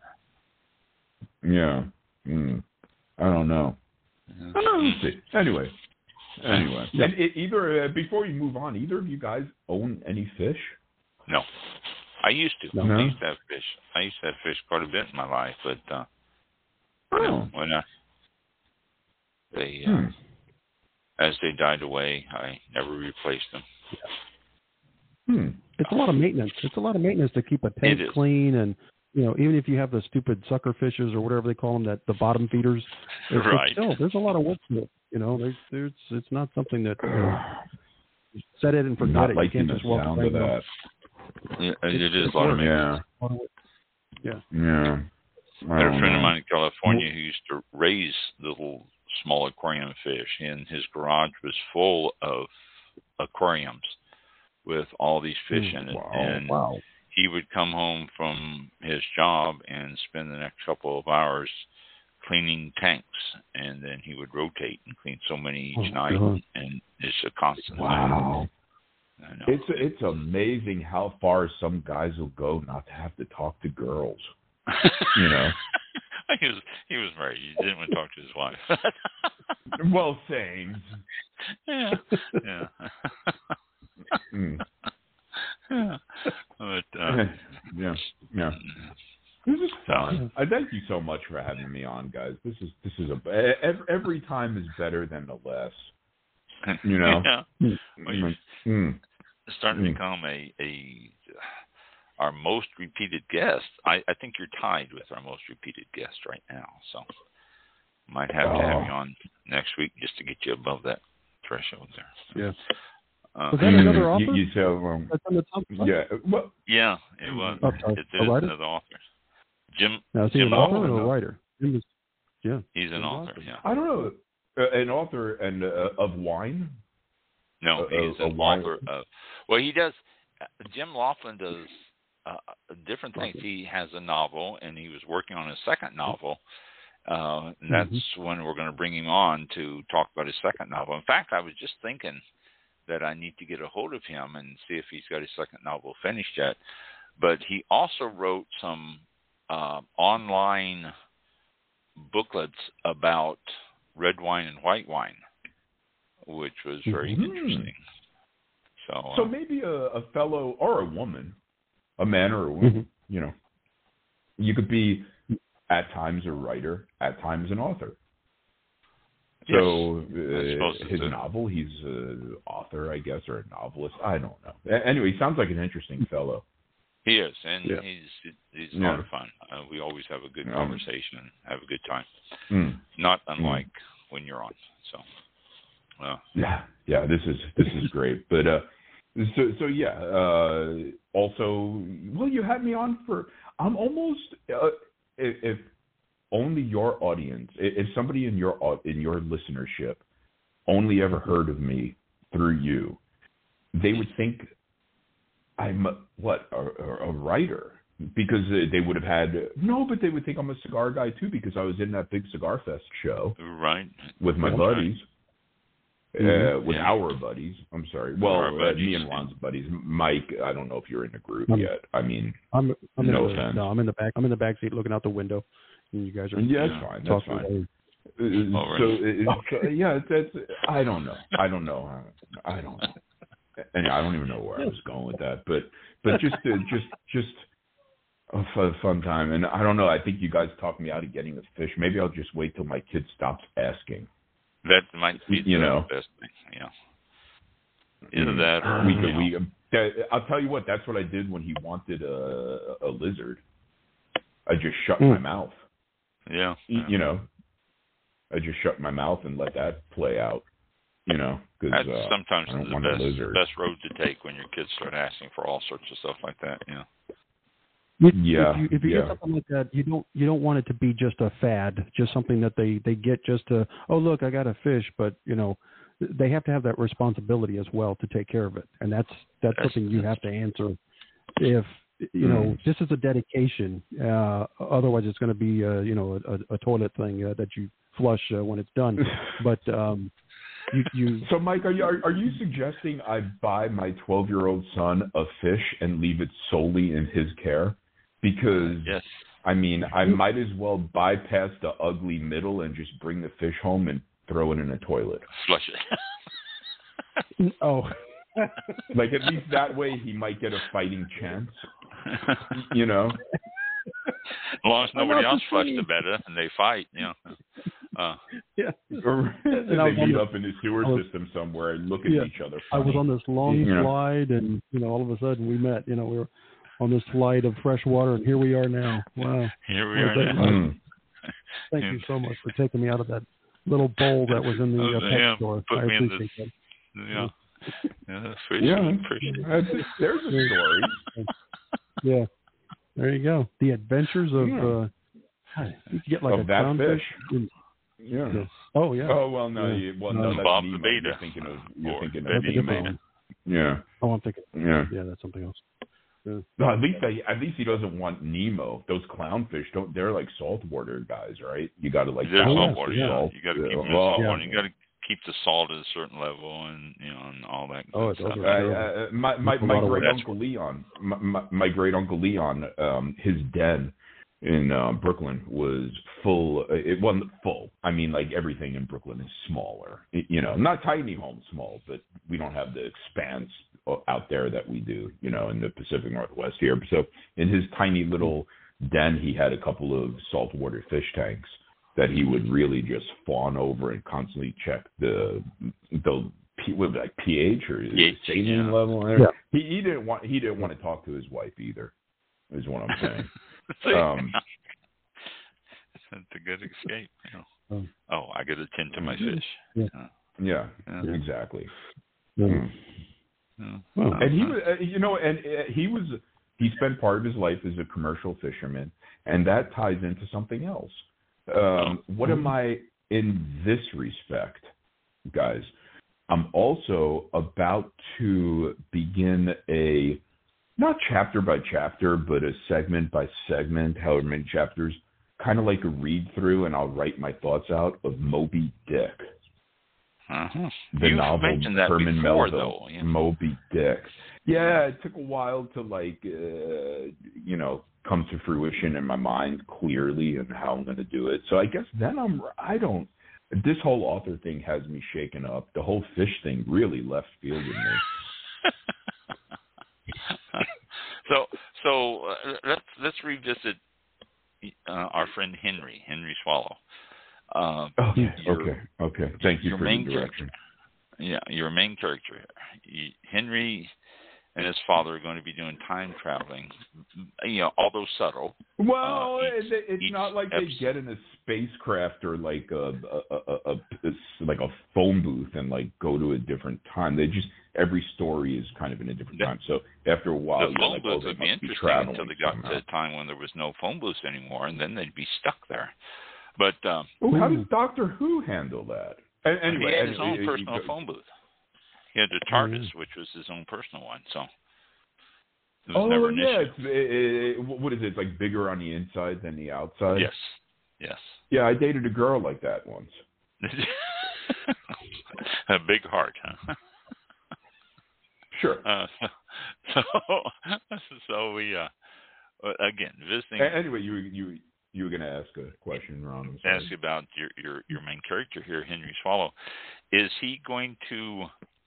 Yeah. Mm. I don't know. Yeah. I don't know. We'll see. Anyway. Anyway. Yeah. And it, either uh, before you move on, either of you guys own any fish? No. I used to. No? I used to have fish. I used to have fish quite a bit in my life, but uh, Oh. no, when I, they, uh, Hmm. as they died away, I never replaced them. Hmm. It's a lot of maintenance. It's a lot of maintenance to keep a tank It is. clean, and you know, even if you have the stupid sucker fishes or whatever they call them, that the bottom feeders, it's, it's Right. still there's a lot of work to it. You know, there's there's it's not something that you know, set it and forget Not it. You liking can't the just walk sound away of and go, that. Yeah, it It's- is it's a lot of work. maintenance. Yeah. Yeah. Yeah. I had a don't friend know. of mine in California who used to raise little small aquarium fish, and his garage was full of aquariums with all these fish in it. Wow. And Wow. he would come home from his job and spend the next couple of hours cleaning tanks, and then he would rotate and clean so many each Oh, night, God. and it's a constant. Wow. I know. It's it's amazing how far some guys will go not to have to talk to girls. You know. he was he was married. He didn't want to talk to his wife. Well, same. yeah, yeah. Mm. yeah. But uh, yeah. Yeah. This is So- fun. I thank you so much for having me on, guys. This is this is a every, every time is better than the last. You know. yeah. Well, you're Mm. starting to Mm. become a a our most repeated guest. I, I think you're tied with our most repeated guest right now. So might have to have Oh. you on next week just to get you above that threshold there. Yeah. Uh, Was that another Mm, author? You, you so um, That's on the top five? yeah. Well, yeah, it was. Oh, sorry. It A is writer? another author. Jim. Now, is he Jim an author Oliver. or a no. writer? Jim was- yeah. He's an Jim author. Oliver. Yeah. I don't know. Uh, an author and uh, of wine. No, A- he's a- a an wine- author of. Well, he does. Uh, Jim Laughlin does uh, different things. He has a novel, and he was working on his second novel. Uh, and that's Mm-hmm. when we're going to bring him on to talk about his second novel. In fact, I was just thinking that I need to get a hold of him and see if he's got his second novel finished yet. But he also wrote some uh, online booklets about red wine and white wine, which was very Mhm. interesting. So, So uh, maybe a, a fellow or a woman, a man or a woman, Mm-hmm. you know, you could be at times a writer, at times an author. Yes, So I suppose uh, it's his a- novel, he's an author, I guess, or a novelist. I don't know. A- Anyway, he sounds like an interesting fellow. He is, and Yeah. he's he's a Yeah. lot of fun. Uh, we always have a good Um, conversation and have a good time. Mm. Not unlike mm. when you're on. So, uh, yeah, yeah, this is this is great. But uh, so so yeah. Uh, also, well, you had me on for. I'm almost uh, if, if only your audience, if somebody in your in your listenership only ever heard of me through you, they would think I'm a, what a, a writer, because they would have had no, but they would think I'm a cigar guy too, because I was in that big Cigar Fest show, right, with my That's buddies, right. uh, mm-hmm. with yeah. our buddies. I'm sorry, well, uh, buddies. me and Ron's buddies. Mike, I don't know if you're in the group I'm, yet. I mean, I'm, I'm no in the, offense. No, I'm in the back. I'm in the back seat looking out the window, and you guys are. Yeah, that's yeah. fine. That's fine. Away. Uh, oh, right. So, it, so yeah, it's, it's I don't know. I don't know. I don't know. And I don't even know where I was going with that, but but just uh, just just a fun, fun time. And I don't know. I think you guys talked me out of getting a fish. Maybe I'll just wait till my kid stops asking. That might be you the know. best thing. Yeah. Either that or we you could know. we. That, I'll tell you what. That's what I did when he wanted a, a lizard. I just shut mm. my mouth. Yeah, you, yeah. you know. I just shut my mouth and let that play out. You know, because that's uh, sometimes I don't the want best, a lizard. best road to take when your kids start asking for all sorts of stuff like that. Yeah. If, yeah. If you, if you yeah. get something like that, you don't you don't want it to be just a fad, just something that they, they get just to, oh look, I got a fish, but you know, they have to have that responsibility as well to take care of it, and that's that's, that's something you have to answer. If you know, mm. this is a dedication. Uh, otherwise, it's going to be uh, you know a, a toilet thing uh, that you flush uh, when it's done. But um, you, you. So, Mike, are you are, are you suggesting I buy my twelve-year-old son a fish and leave it solely in his care? Because yes. I mean, I might as well bypass the ugly middle and just bring the fish home and throw it in a toilet. Flush it. oh. Like, at least that way he might get a fighting chance. You know? As long as nobody else flushed the better and they fight, you know. Uh, yeah. Or and they meet up in the sewer was, system somewhere and look at yeah, each other funny. I was on this long you know? slide, and, you know, all of a sudden we met. You know, we were on this slide of fresh water, and here we are now. Wow. Here we are now. Mm. Thank you so much for taking me out of that little bowl that was in the uh, pet yeah, store. Put I me appreciate in that. Yeah. Yeah. Yeah, fish yeah. That's, there's a story. Yeah. There you go. The adventures of yeah. uh, you get like of a that fish. In, yeah. yeah. Oh yeah. Oh well, no. Yeah. You, well, no, no. That's Bob Nemo. the Beta. You're thinking of. You're or thinking Betty of Nemo. Yeah. Oh, I'm thinking. Yeah. Yeah, that's something else. Yeah. No, at least I, at least he doesn't want Nemo. Those clownfish don't. They're like saltwater guys, right? You got to like. They're balance saltwater. the Yeah. salt. You got to keep them in oh, saltwater. yeah. You got to keep the salt at a certain level, and you know, and all that. Oh, stuff. Uh, uh, my my, my great uncle Leon, my, my, my great uncle Leon, um, his den in uh, Brooklyn was full. It wasn't full. I mean, like everything in Brooklyn is smaller. It, you know, not tiny homes small, but we don't have the expanse out there that we do. You know, in the Pacific Northwest here. So in his tiny little den, he had a couple of saltwater fish tanks that he would really just fawn over and constantly check the the what, like pH or pH, saline yeah. level. Yeah. He he didn't want he didn't want to talk to his wife either. Is what I'm saying. um, That's a good escape. You know. Um, oh, I got to tend to my fish. Yeah. Uh, yeah, yeah. Exactly. Yeah. Mm. Yeah. Well, and he was, uh, you know, and uh, he was he spent part of his life as a commercial fisherman, and that ties into something else. Um, what am I in this respect, guys? I'm also about to begin a, not chapter by chapter, but a segment by segment, however many chapters, kind of like a read through, and I'll write my thoughts out of Moby Dick. Uh-huh. The You've novel mentioned that Herman before, Melville, though. Yeah. Moby Dick. Yeah, it took a while to like, uh, you know, come to fruition in my mind clearly and how I'm going to do it. So I guess then I'm, I don't, this whole author thing has me shaken up. The whole fish thing really left field with me. so, so uh, let's, let's revisit uh, our friend Henry, Henry Swallow. Uh, okay, your, okay, okay. Thank you your for main the direction. Character. Yeah, your main character. He, Henry and his father are going to be doing time traveling. You know, although subtle. Well, uh, each, it, it's each not like episode. they get in a spacecraft or like a, a, a, a, a like a phone booth and like go to a different time. They just every story is kind of in a different the, time. So after a while, the you're phone like, booth oh, they would be must be interesting traveling until they got somehow. to a time when there was no phone booths anymore, and then they'd be stuck there. But um, oh, how does Doctor Who handle that? And, anyway, he had anyway, his own it, personal it, phone booth. He had the TARDIS, which was his own personal one. So it was oh never an yeah, issue. it's, it, it, what is it? It's like bigger on the inside than the outside. Yes, yes. Yeah, I dated a girl like that once. A big heart, huh? Sure. Uh, so, so, so we uh, again visiting. Anyway, you you you were going to ask a question, Ron. Ask about your, your your main character here, Henry Swallow. Is he going to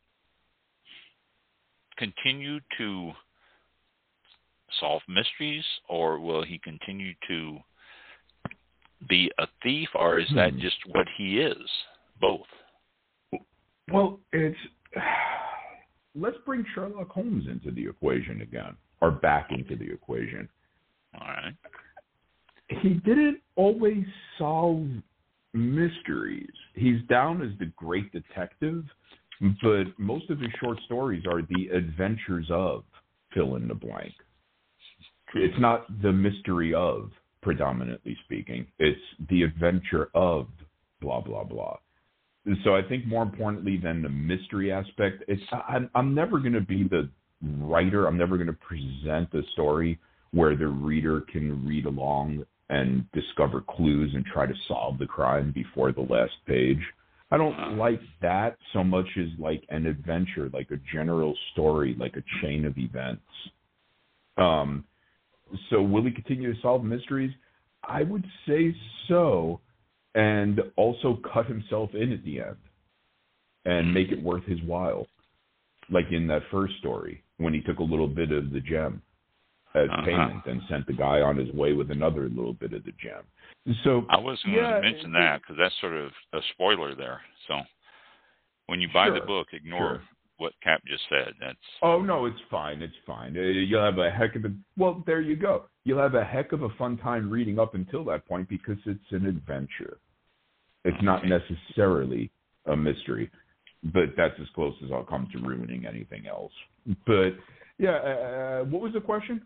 continue to solve mysteries, or will he continue to be a thief, or is that just what he is? Both. Well, it's let's bring Sherlock Holmes into the equation again, or back into the equation. All right. He didn't always solve mysteries. He's down as the great detective, but most of his short stories are the adventures of fill in the blank. It's not the mystery of, predominantly speaking. It's the adventure of blah, blah, blah. So I think more importantly than the mystery aspect, it's I'm, I'm never going to be the writer. I'm never going to present a story where the reader can read along and discover clues and try to solve the crime before the last page. I don't like that so much as like an adventure, like a general story, like a chain of events. Um, so will he continue to solve mysteries? I would say so, and also cut himself in at the end and make it worth his while, like in that first story when he took a little bit of the gem as uh-huh. payment and sent the guy on his way with another little bit of the gem. So I wasn't yeah, going to mention that because that's sort of a spoiler there. So when you buy sure, the book, ignore sure. what Cap just said. That's oh no, it's fine, it's fine. You'll have a heck of a well. There you go. You'll have a heck of a fun time reading up until that point because it's an adventure. It's okay. Not necessarily a mystery, but that's as close as I'll come to ruining anything else. But yeah, uh, what was the question?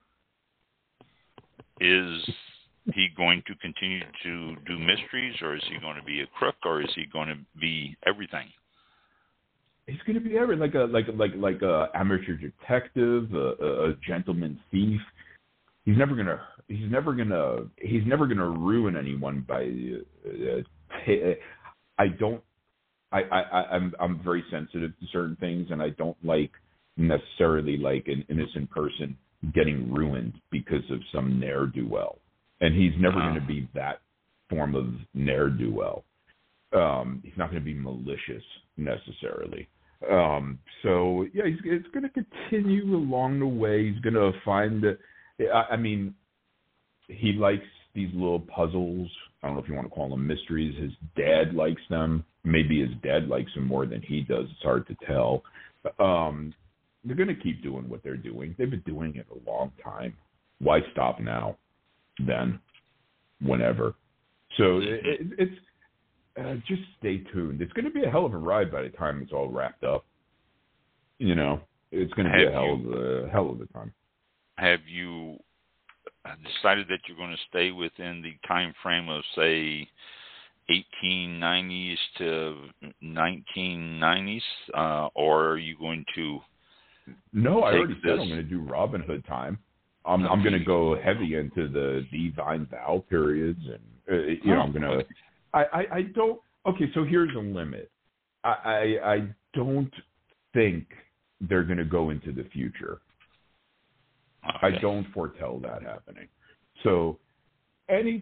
Is he going to continue to do mysteries, or is he going to be a crook, or is he going to be everything? He's going to be everything, like a like like like a amateur detective, a, a gentleman thief. He's never gonna. He's never gonna. He's never gonna ruin anyone by. Uh, t- I don't. I, I I'm I'm very sensitive to certain things, and I don't like necessarily like an innocent person getting ruined because of some ne'er-do-well. And he's never wow. going to be that form of ne'er-do-well. Um, he's not going to be malicious necessarily. Um, so yeah, he's it's going to continue along the way. He's going to find. I, I mean, he likes these little puzzles. I don't know if you want to call them mysteries. His dad likes them. Maybe his dad likes them more than he does. It's hard to tell. Um, they're going to keep doing what they're doing. They've been doing it a long time. Why stop now? Then, whenever. So it, it, it's uh, just stay tuned. It's going to be a hell of a ride by the time it's all wrapped up. You know, it's going to be a hell of a hell of a time. Have you decided that you're going to stay within the time frame of, say, eighteen nineties to nineteen nineties, uh, or are you going to? No, I already said I'm going to do Robin Hood time. I'm, I'm going to go heavy into the Divine Vow periods, and uh, you know, I'm going to. I, I, I don't. Okay, so here's a limit. I, I, I don't think they're going to go into the future. Okay. I don't foretell that happening. So, any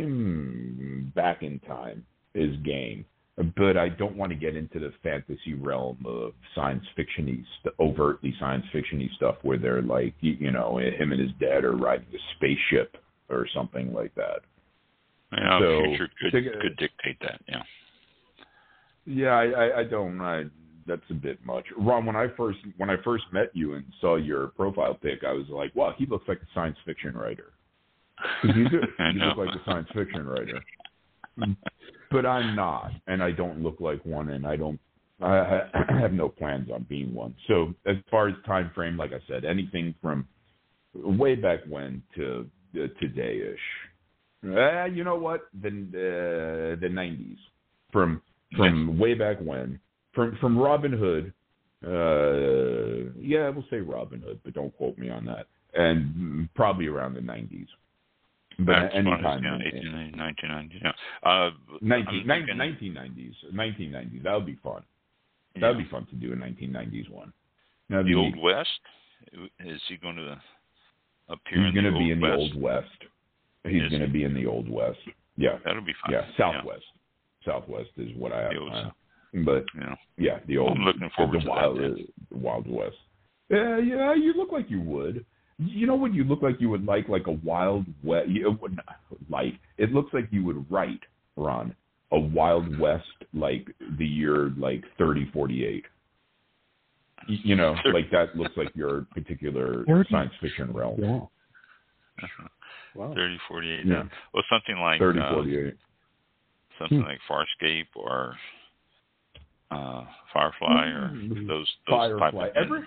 time back in time is game. But I don't want to get into the fantasy realm of science fiction-y, st- overtly science fiction-y stuff where they're like, you, you know, him and his dad are riding a spaceship or something like that. Yeah, so, future could, to, could dictate that, yeah. Yeah, I, I, I don't, I that's a bit much. Ron, when I first when I first met you and saw your profile pic, I was like, wow, he looks like a science fiction writer. Because you do. You look like a science fiction writer. But I'm not, and I don't look like one, and I don't. I, I have no plans on being one. So as far as time frame, like I said, anything from way back when to uh, today-ish. Uh, you know what? The uh, the nineties. From from yes. way back when. From from Robin Hood. Uh, yeah, we'll say Robin Hood, but don't quote me on that. And probably around the nineties. But anytime. Yeah, eighteen, nineteen ninety. Yeah. Uh, nineteen, nineteen, nineteen nineties. nineteen nineties. That would be fun. That would yeah. be fun to do a nineteen nineties one. That'd the Old neat. West? Is he going to appear He's in the Old West? He's going to be in West? the Old West. He's going to be in the Old West. Yeah. That'll be fun. Yeah, Southwest. Yeah. Southwest is what I have. Uh, but, yeah. yeah, the old. I'm looking forward the to wild, that. Uh, Wild West. Yeah, yeah, you look like you would. You know what you look like you would like? Like a Wild West. You, like, it looks like you would write, Ron, a Wild West, like the year, like, thirty forty-eight. You know, like that looks like your particular science fiction realm. Yeah. Wow. thirty forty-eight. Yeah. Well, something like thirty forty-eight. Uh, something hmm. like Farscape or uh, Firefly or mm-hmm. those, those Firefly. type of Every,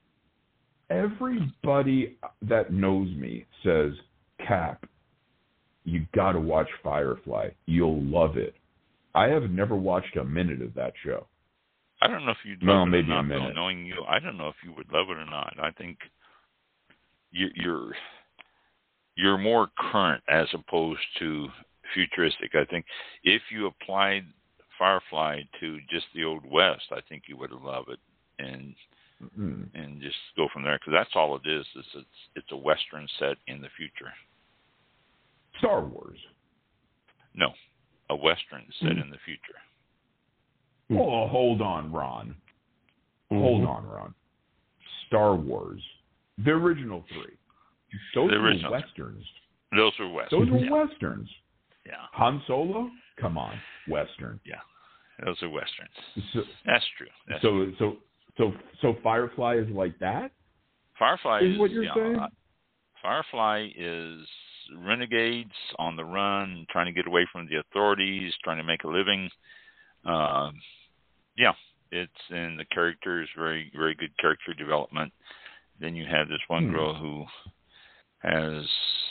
everybody that knows me says, Cap, you got to watch Firefly. You'll love it. I have never watched a minute of that show. I don't know if you'd no, love it maybe or not, a minute. though, knowing you, I don't know if you would love it or not. I think you, you're you're more current as opposed to futuristic. I think if you applied Firefly to just the Old West, I think you would love it and mm-hmm. and just go from there, because that's all it is. Is it's it's a Western set in the future. Star Wars. No, a Western set mm-hmm. in the future. Oh, hold on, Ron. Hold mm-hmm. on, Ron. Star Wars. The original three. Those the were original. Westerns. Those were Westerns. Those were yeah. Westerns. Yeah. Han Solo? Come on. Western. Yeah. Those are Westerns. So, That's true. That's so, true. so, so, so Firefly is like that? Firefly is, is what you're yeah, saying? Uh, Firefly is renegades on the run, trying to get away from the authorities, trying to make a living. Uh, yeah, it's and the characters very very good character development. Then you have this one hmm. girl who has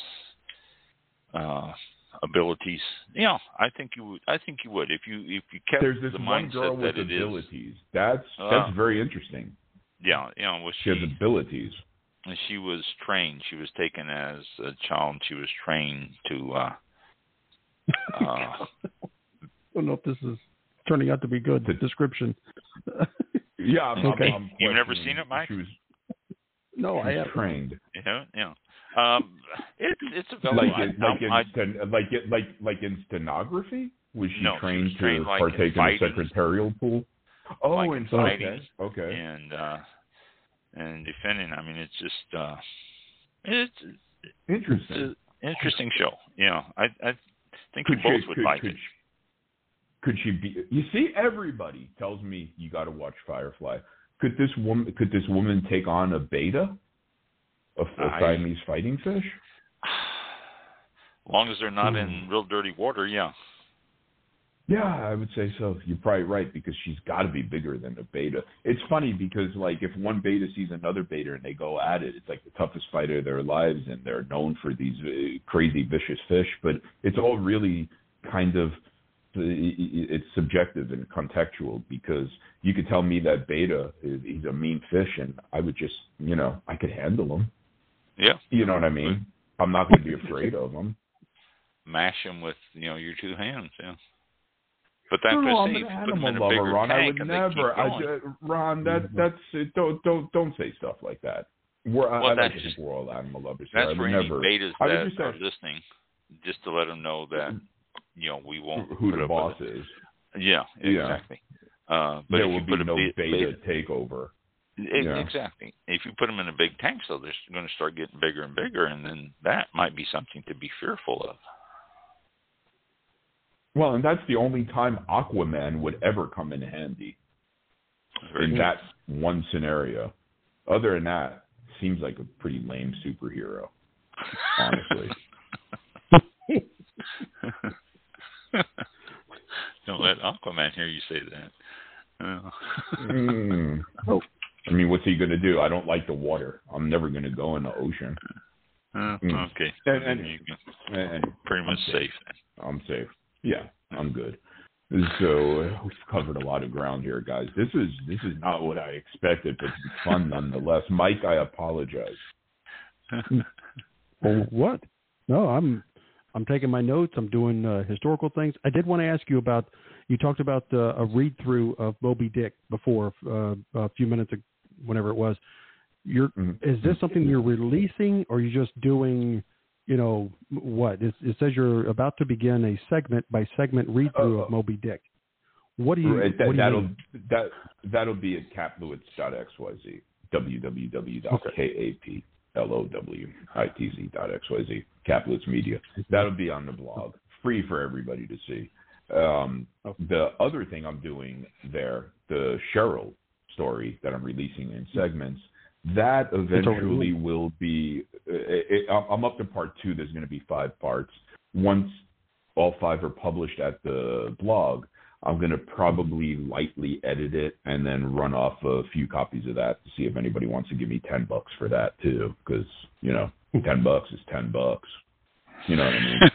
uh, abilities. Yeah, I think you would. I think you would if you if you kept There's this the one mindset girl with that it abilities. Is, that's uh, that's very interesting. Yeah, you know, well, she, she has abilities. She was trained. She was taken as a child. She was trained to. Uh, uh, I don't know if this is turning out to be good. The description. Yeah, I'm, okay. I'm, I'm You've never seen it, Mike? She was, no, she I was haven't. trained. Yeah, yeah. Um, it, it's available. Like in, like, in I, sten, like it, like like in stenography. Was she no, trained she was trained to like partake in, in the secretarial pool? Oh, like in in fighting. Okay. okay. And uh, and defending. I mean, it's just uh, it's interesting. It's an interesting show. Yeah, I I think could you both she, would could, like could it. She, could she be? You see, everybody tells me you got to watch Firefly. Could this woman? Could this woman take on a beta, a, a I, Siamese fighting fish? As long as they're not hmm. in real dirty water, yeah. Yeah, I would say so. You're probably right, because she's got to be bigger than a beta. It's funny because, like, if one beta sees another beta and they go at it, it's like the toughest fight of their lives, and they're known for these uh, crazy, vicious fish. But it's all really kind of it's subjective and contextual, because you could tell me that beta is he's a mean fish, and I would just, you know, I could handle him. Yeah, you know what I mean. I'm not going to be afraid of him. Mash him with, you know, your two hands. Yeah. But that's no, no, I'm say, an animal lover, Ron. I would never, I, uh, Ron. That that's it. Don't don't don't say stuff like that. We're, well, I, I that's like to think we're all animal lovers. That's so for any never, betas I that just are say, listening, just to let them know that, you know, we won't who put the up boss with it. is. Yeah, exactly. Yeah. Uh, but there if will you be put no a beta, beta takeover. It, yeah. Exactly. If you put them in a big tank, so they're going to start getting bigger and bigger, and then that might be something to be fearful of. Well, and that's the only time Aquaman would ever come in handy. Very in good. that one scenario. Other than that, seems like a pretty lame superhero, honestly. Don't let Aquaman hear you say that. Oh. mm. oh. I mean, what's he going to do? I don't like the water. I'm never going to go in the ocean. Uh, mm. Okay. And, and, you and pretty much I'm safe. safe. I'm safe. Yeah, I'm good. So uh, we've covered a lot of ground here, guys. This is this is not what I expected, but it's fun nonetheless. Mike, I apologize. Well, what? No, I'm I'm taking my notes. I'm doing uh, historical things. I did want to ask you about. You talked about uh, a read through of Moby Dick before uh, a few minutes ago, whenever it was. You're mm-hmm. Is this something you're releasing, or are you just doing? You know what? It, it says you're about to begin a segment by segment read through uh, of Moby Dick. What do you? Right, that, what do you that'll mean? that that'll be at caplowitz dot x y z. w w w dot k a p l o w i t z dot x y z. Caplowitz Media. That'll be on the blog, free for everybody to see. Um, okay. The other thing I'm doing there, the Cheryl story that I'm releasing in segments. That eventually will be, it, it, I'm up to part two. There's going to be five parts. Once all five are published at the blog, I'm going to probably lightly edit it and then run off a few copies of that to see if anybody wants to give me ten bucks for that too. Because, you know, ten bucks is ten bucks. You know what I mean?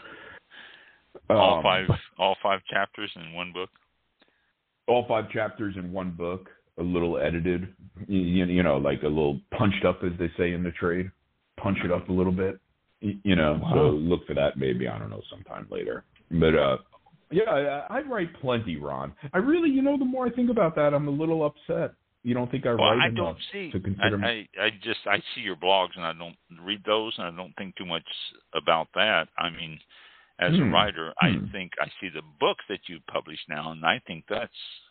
all um, five, all five chapters in one book? All five chapters in one book. A little edited, you, you know, like a little punched up, as they say in the trade. Punch it up a little bit, you know. Wow. So look for that maybe, I don't know, sometime later. But, uh, yeah, I, I write plenty, Ron. I really, you know, the more I think about that, I'm a little upset. You don't think I well, write I enough don't see, to consider I, I, I just, I see your blogs, and I don't read those, and I don't think too much about that. I mean, as hmm. a writer, hmm. I think I see the books that you publish now, and I think that's,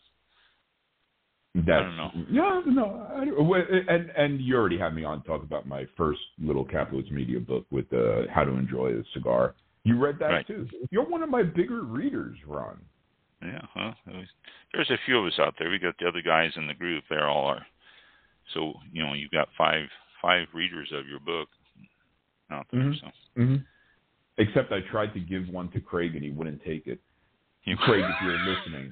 That's, I don't know. Yeah, no, I, and and you already had me on to talk about my first little Caplowitz Media book with uh, How to Enjoy a Cigar. You read that right. too. You're one of my bigger readers, Ron. Yeah, huh? There's a few of us out there. We got the other guys in the group. They're all are. So you know, you've got five five readers of your book out there. Mm-hmm. So, mm-hmm. Except I tried to give one to Craig and he wouldn't take it. You Craig, if you're listening.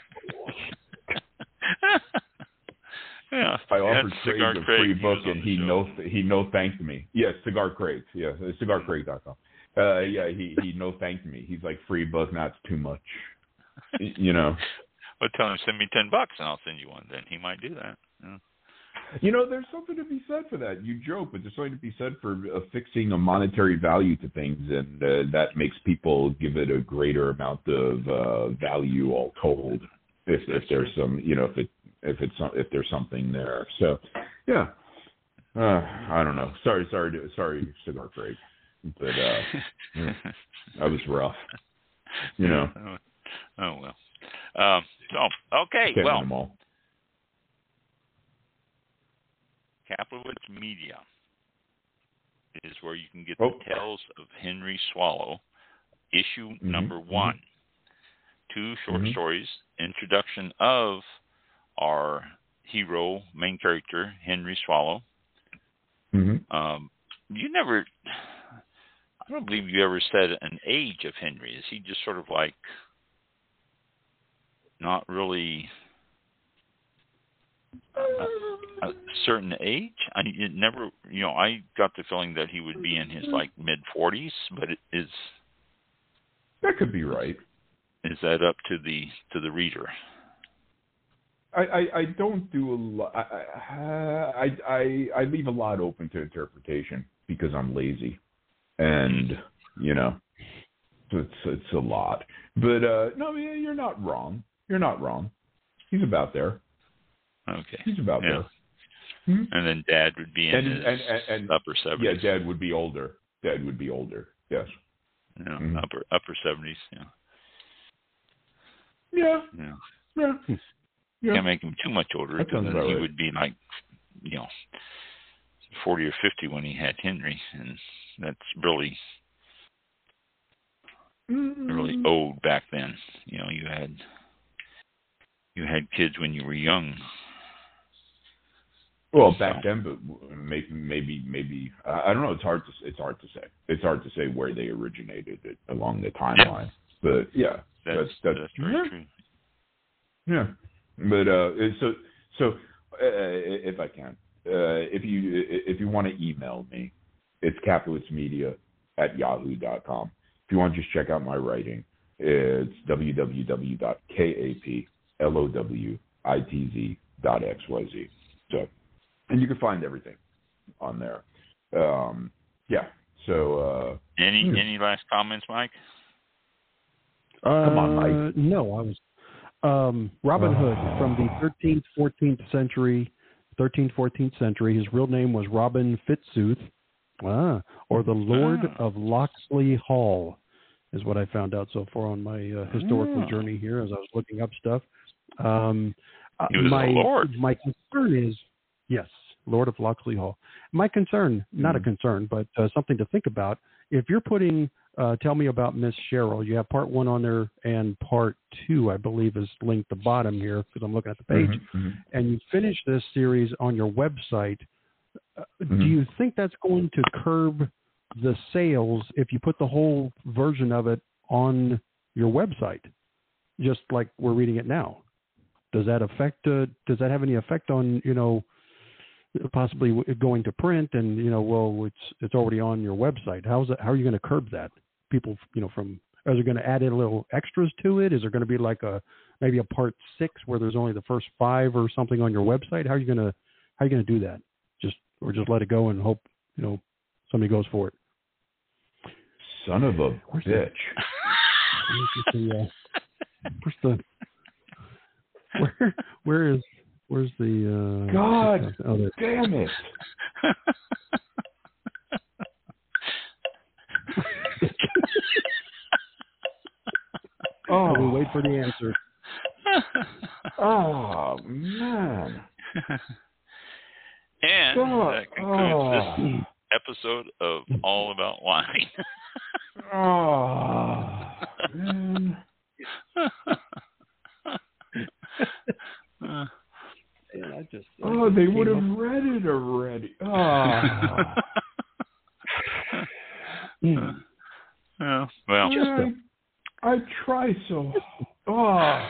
Yeah, I offered Craig Cigar a Craig, free he book, and he no he no thanked me. Yes, Cigar Craig. Yeah, cigar craig dot com. Uh, yeah, he he no thanked me. He's like, free book, not too much. You know. Well, tell him send me ten bucks, and I'll send you one. Then he might do that. Yeah. You know, there's something to be said for that. You joke, but there's something to be said for affixing a monetary value to things, and uh, that makes people give it a greater amount of uh, value, all told. If, if there's some, you know, if it if it's if there's something there. So, yeah, uh, I don't know. Sorry, sorry, to, sorry, Cigar Craig, but uh, yeah, that was rough. You know. Oh, oh well. Um, so okay, Can't well. win them all. Caplowitz Media is where you can get oh. the Tales of Henry Swallow, issue mm-hmm. number one. Mm-hmm. Two short mm-hmm. stories, introduction of our hero, main character, Henry Swallow. Mm-hmm. Um, you never, I don't believe you ever said an age of Henry. Is he just sort of like not really a, a certain age? I it never, you know, I got the feeling that he would be in his like mid forties, but it is that could be right. Is that up to the to the reader? I, I, I don't do a lot. I, I I I leave a lot open to interpretation because I'm lazy, and you know, it's it's a lot. But uh, no, you're not wrong. You're not wrong. He's about there. Okay. He's about yeah. there. Hmm? And then Dad would be in and, his and, and, and, upper seventies. Yeah, Dad would be older. Dad would be older. Yes. Yeah, mm-hmm. upper upper seventies. Yeah. Yeah. Yeah. Yeah. yeah. Can't make him too much older because then he right. would be like, you know, forty or fifty when he had Henry, and that's really, mm-hmm. really old back then. You know, you had you had kids when you were young, Well, back then, but maybe, maybe, maybe I don't know. It's hard to it's hard to say. It's hard to say where they originated it along the timeline. Yeah. But yeah, that's that's that's, that's very yeah. true. Yeah, but uh, so so uh, if I can, uh, if you if you want to email me, it's capitalistmedia at yahoo dot com. If you want to just check out my writing, it's w w w dot caplowitz dot x y z. So, and you can find everything on there. Um, yeah. So, uh, any hmm. any last comments, Mike? Uh, Come on, Mike. No, I was um, Robin Hood from the thirteenth, fourteenth century, thirteenth, fourteenth century. His real name was Robin Fitzooth, ah, or the Lord ah. of Locksley Hall, is what I found out so far on my uh, historical ah. journey here as I was looking up stuff. Um, he was my a lord. my concern is yes, Lord of Locksley Hall. My concern, not mm. a concern, but uh, something to think about. If you're putting Uh, tell me about Miss Cheryl. You have part one on there, and part two, I believe, is linked at the bottom here because I'm looking at the page. Mm-hmm, mm-hmm. And you finish this series on your website. Uh, mm-hmm. Do you think that's going to curb the sales if you put the whole version of it on your website, just like we're reading it now? Does that affect? Uh, does that have any effect on you know? possibly going to print and, you know, well, it's it's already on your website. How's that, how are you going to curb that? People, you know, from, are they going to add in a little extras to it? Is there going to be like a, maybe a part six where there's only the first five or something on your website? How are you going to, how are you going to do that? Just, or just let it go and hope, you know, somebody goes for it. Son of a where's bitch. The, the, uh, where's the, where, where is, Where's the... Uh, God oh, damn it. oh, we wait for the answer. Oh, man. And God. that concludes oh. this episode of All About Wine. oh, man. uh, Man, I just, I oh, just they would have up. read it already. Oh. mm. yeah, well, just a, I try so. Oh.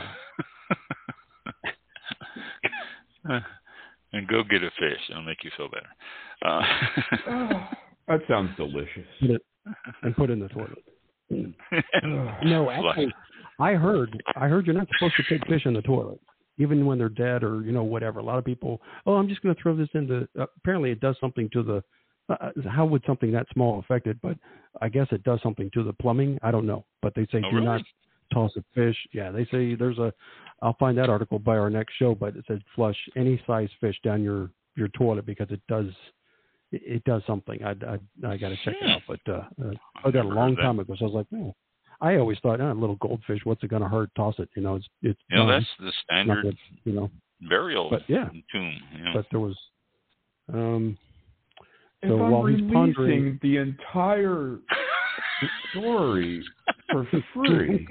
And go get a fish. It'll make you feel better. Uh, oh, that sounds delicious. Put it, and put it in the toilet. No, actually, I heard. I heard you're not supposed to take fish in the toilet, even when they're dead or, you know, whatever. A lot of people, oh, I'm just going to throw this into, uh, apparently it does something to the, uh, how would something that small affect it? But I guess it does something to the plumbing. I don't know. But they say oh, do really? not toss a fish. Yeah, they say there's a, I'll find that article by our next show, but it says flush any size fish down your, your toilet because it does, it, it does something. I, I, I got to check it out. But uh, uh, I got a long time ago, so I was like, oh. I always thought, oh, a little goldfish, what's it going to hurt? Toss it. You know, it's it's. You know, that's the standard, good, you know, burial but, yeah. tomb. You know? But there was. Um, if so I'm while he's releasing pondering the entire story for free,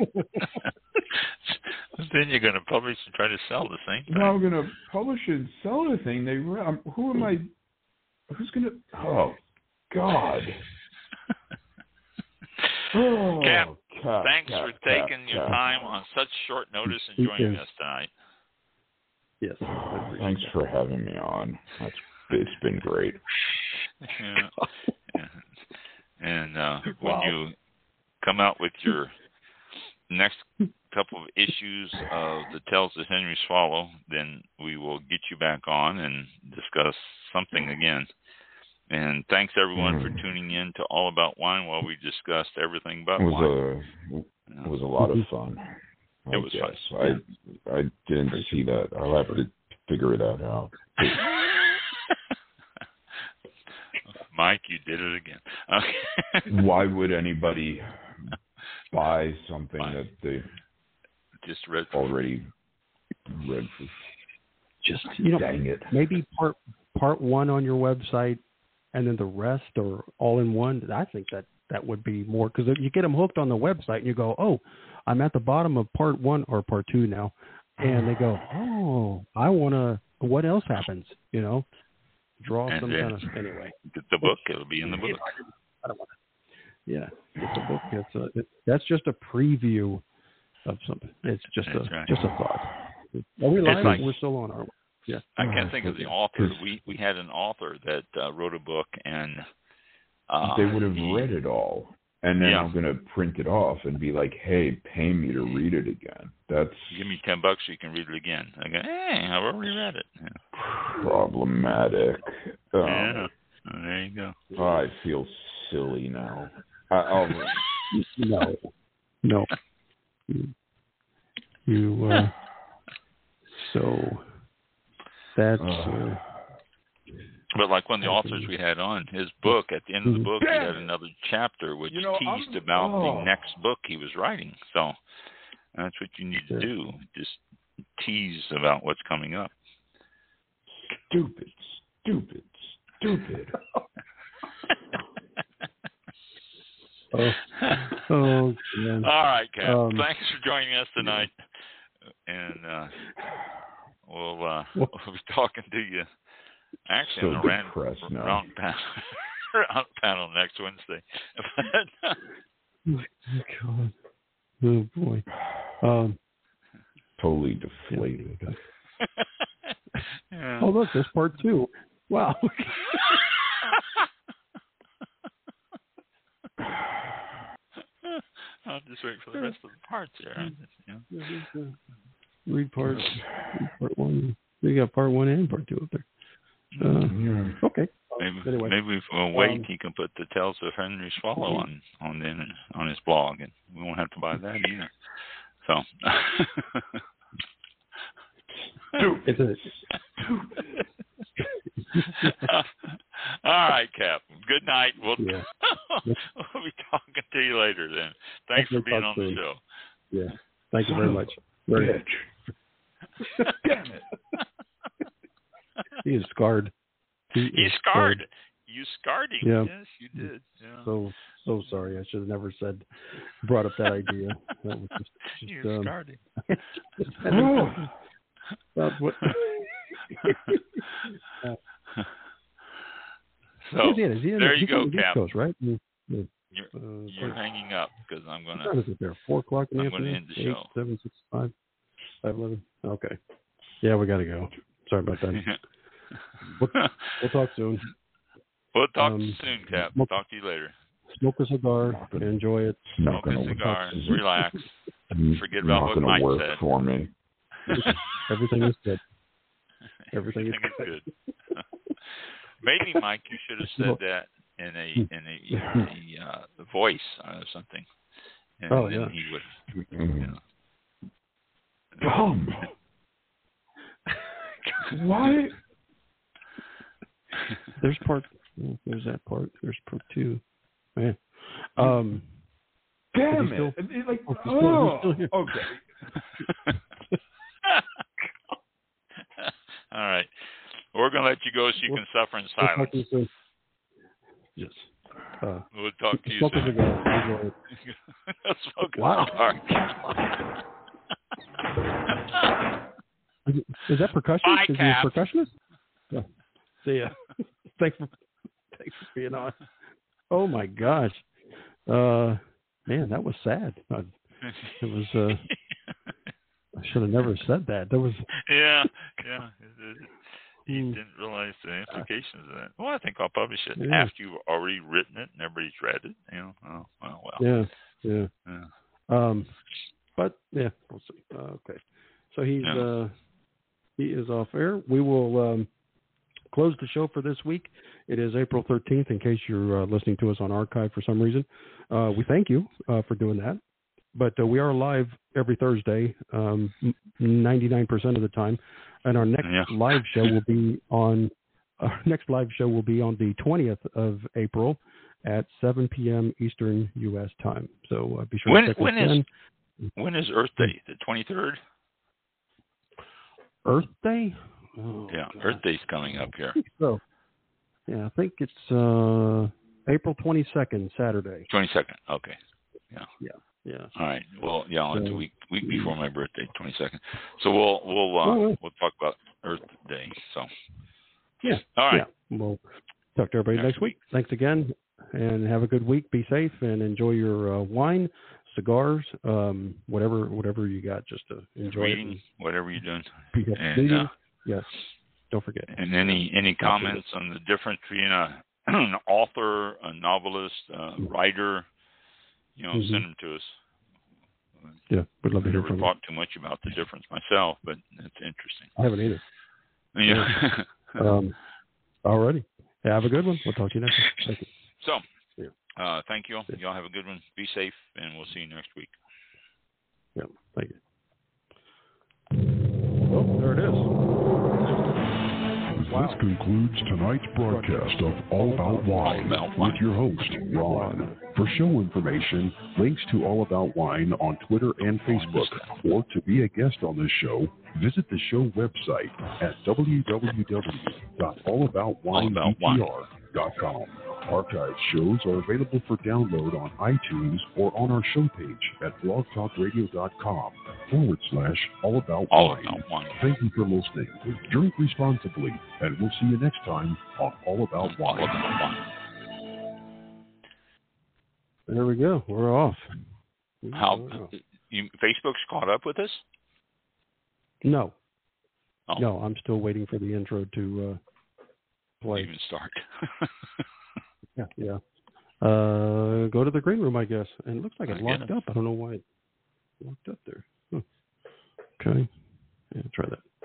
then you're going to publish and try to sell the same thing. No, I'm going to publish and sell the thing. They, um, who am I? Who's going to? Oh, God. Oh, Cap, Cap, thanks Cap, for Cap, taking Cap. your time on such short notice and joining us tonight. Yes. Thanks for having me on. That's, it's been great. Yeah. And uh, when wow. you come out with your next couple of issues of the Tales of Henry Swallow, then we will get you back on and discuss something again. And thanks everyone mm. for tuning in to All About Wine while we discussed everything about it was wine. A, it was a lot of fun. It was guess. fun. I I didn't see that. I'll have to figure that out. Mike, you did it again. Okay. Why would anybody buy something Fine. that they just read already read for? Just you know, dang it. Maybe part part one on your website, and then the rest, or all in one. I think that that would be more, because you get them hooked on the website, and you go, oh, I'm at the bottom of part one or part two now, and they go, oh, I want to. What else happens? You know. draw And some then kind of anyway. Get the book. It'll be in the book. I don't want to. Yeah, get the book. It's a, it, that's just a preview of something. It's just That's a right. just a thought. Are we live? like- We're still on, our way. Yeah. I can't think of the author. We we had an author that uh, wrote a book, and uh, they would have he, read it all, and then Yeah. I'm gonna print it off and be like, "Hey, pay me to read it again." That's Give me ten bucks so you can read it again. I go, hey, I've already read it. Yeah. problematic. Um, yeah. Oh, there you go. I feel silly now. I, I'll, No, no. You, you uh, so that's uh, But like one of the authors we had on, his book, at the end of the book, he had another chapter which You know, teased I'm- about oh. the next book he was writing. So that's what you need to Yeah. do. Just tease about what's coming up. stupid, stupid, stupid. oh, oh man. All right, Cap. Um, Thanks for joining us tonight. And uh, we'll, uh, we'll be talking to you actually So on the round, depressed now. round, panel, round panel next Wednesday. Oh my God. Oh boy. Um, Totally deflated. yeah. oh look, there's part two. Wow. I'll just wait for the rest of the parts here. Yeah. Read part, read part one. We got part one and part two up there. Uh, Yeah. okay. Maybe, Anyway. maybe if we'll wait, Um, he can put the Tales of Henry Swallow on on the, on his blog, and we won't have to buy that either. So, It's a, all right, Cap. Good night. We'll Yeah. we'll be talking to you later. Then, thanks for We'll being talk on the soon. show. yeah. Thank you very much. Very much. Bitch. Damn it. He is scarred. He He's is scarred. You scarred him. Yeah. Yes, you did. Yeah. So so sorry. I should have never said brought up that idea. That was just, just you um, scarred him. just having about what. So Is he in? Is he in? there you He's on go, the East Cap. Coast, right? Mm, yeah. You're, Uh, you're hanging up because I'm what gonna. time is it there? Four o'clock in the I'm gonna afternoon. end the Eight, show. seven, six, five, five, eleven. Okay. Yeah, we got to go. Sorry about that. We'll, we'll talk soon. We'll talk Um, soon, Cap. smoke- Talk to you later. Smoke a cigar. Enjoy it. It's not Smoke a gonna cigar. work. Relax. Forget about not what gonna Mike work said. for me. Everything is good. Everything is Everything is good. Maybe, Mike, you should have said that in a in a, in a uh, voice or something, and Oh, then yeah. he would. Mm. You know. Dumb. What? There's part. There's that part. There's part two. Man. Um. Damn Is he it. still- It's like, oh, he's still- oh, he's still here. okay. All right. We're going to let you go so you We'll- can suffer in We'll silence. talk to you soon. Yes. Uh, We'll talk to you smoke a soon. cigar. Enjoy it. Smoke a Wow. cigar. Is, it, is that percussion? Bye, is Cap. he a percussionist? Yeah. See ya. thanks for thanks for being on. Oh my gosh. Uh, man, that was sad. I, it was. Uh, I should have never said that. That was. yeah, yeah. He Mm. didn't realize the implications of that. Well, I think I'll publish it Yeah. after you've already written it and everybody's read it. You know, oh, well, well. Yeah. Yeah. Yeah. Um, but yeah, we'll see. Uh, okay. So he's Yeah. uh, he is off air. We will um, close the show for this week. It is April thirteenth. In case you're uh, listening to us on archive for some reason, uh, we thank you uh, for doing that. But uh, we are live every Thursday, um, ninety-nine percent of the time, and our next Yeah. live show will be on. Our next live show will be on the twentieth of April at seven p.m. Eastern U S time. So uh, be sure When- to check when us is- in. When is Earth Day? The twenty-third? Earth Day? Oh, Yeah, God. Earth Day's coming up here. So, yeah, I think it's uh, April twenty-second, Saturday. twenty-second. Okay. Yeah. All right. Well, yeah, it's a So- week week before my birthday, twenty-second. So we'll we'll uh, Oh, yeah. we'll talk about Earth Day. So Yeah. All right. Yeah. We'll talk to everybody next, Next week. week. Thanks again, and have a good week. Be safe and enjoy your uh, wine, cigars, um, whatever whatever you got. Just to enjoy Reading, it. whatever you're doing. And, And, uh, yes. Don't forget. And any any comments on the difference between a, an author, a novelist, a writer, you know, Mm-hmm. send them to us. Yeah, we'd love to I hear never from you. thought too much about the difference myself, but it's interesting. I haven't either. Yeah. um, alrighty. Have a good one. We'll talk to you next week. Thank you. So, Yeah. uh, thank you. Y'all have a good one. Be safe, and we'll see you next week. Yeah, thank you. Oh, there it is. This concludes tonight's broadcast of All About Wine with your host, Ron. For show information, links to All About Wine on Twitter and Facebook, or to be a guest on this show, visit the show website at w w w dot all about wine b t r dot com. Archived shows are available for download on iTunes or on our show page at blogtalkradio.com forward slash all about All wine. About Wine. Thank you for listening. Drink responsibly, and we'll see you next time on All About Wine. All About Wine. There we go. We're off. How you, Facebook's caught up with us? No. Oh. No, I'm still waiting for the intro to uh, play. Even start. Yeah, yeah. Uh, go to the green room, I guess. And it looks like it's I locked guess. up. I don't know why it's locked up there. Huh. Okay. Yeah, try that.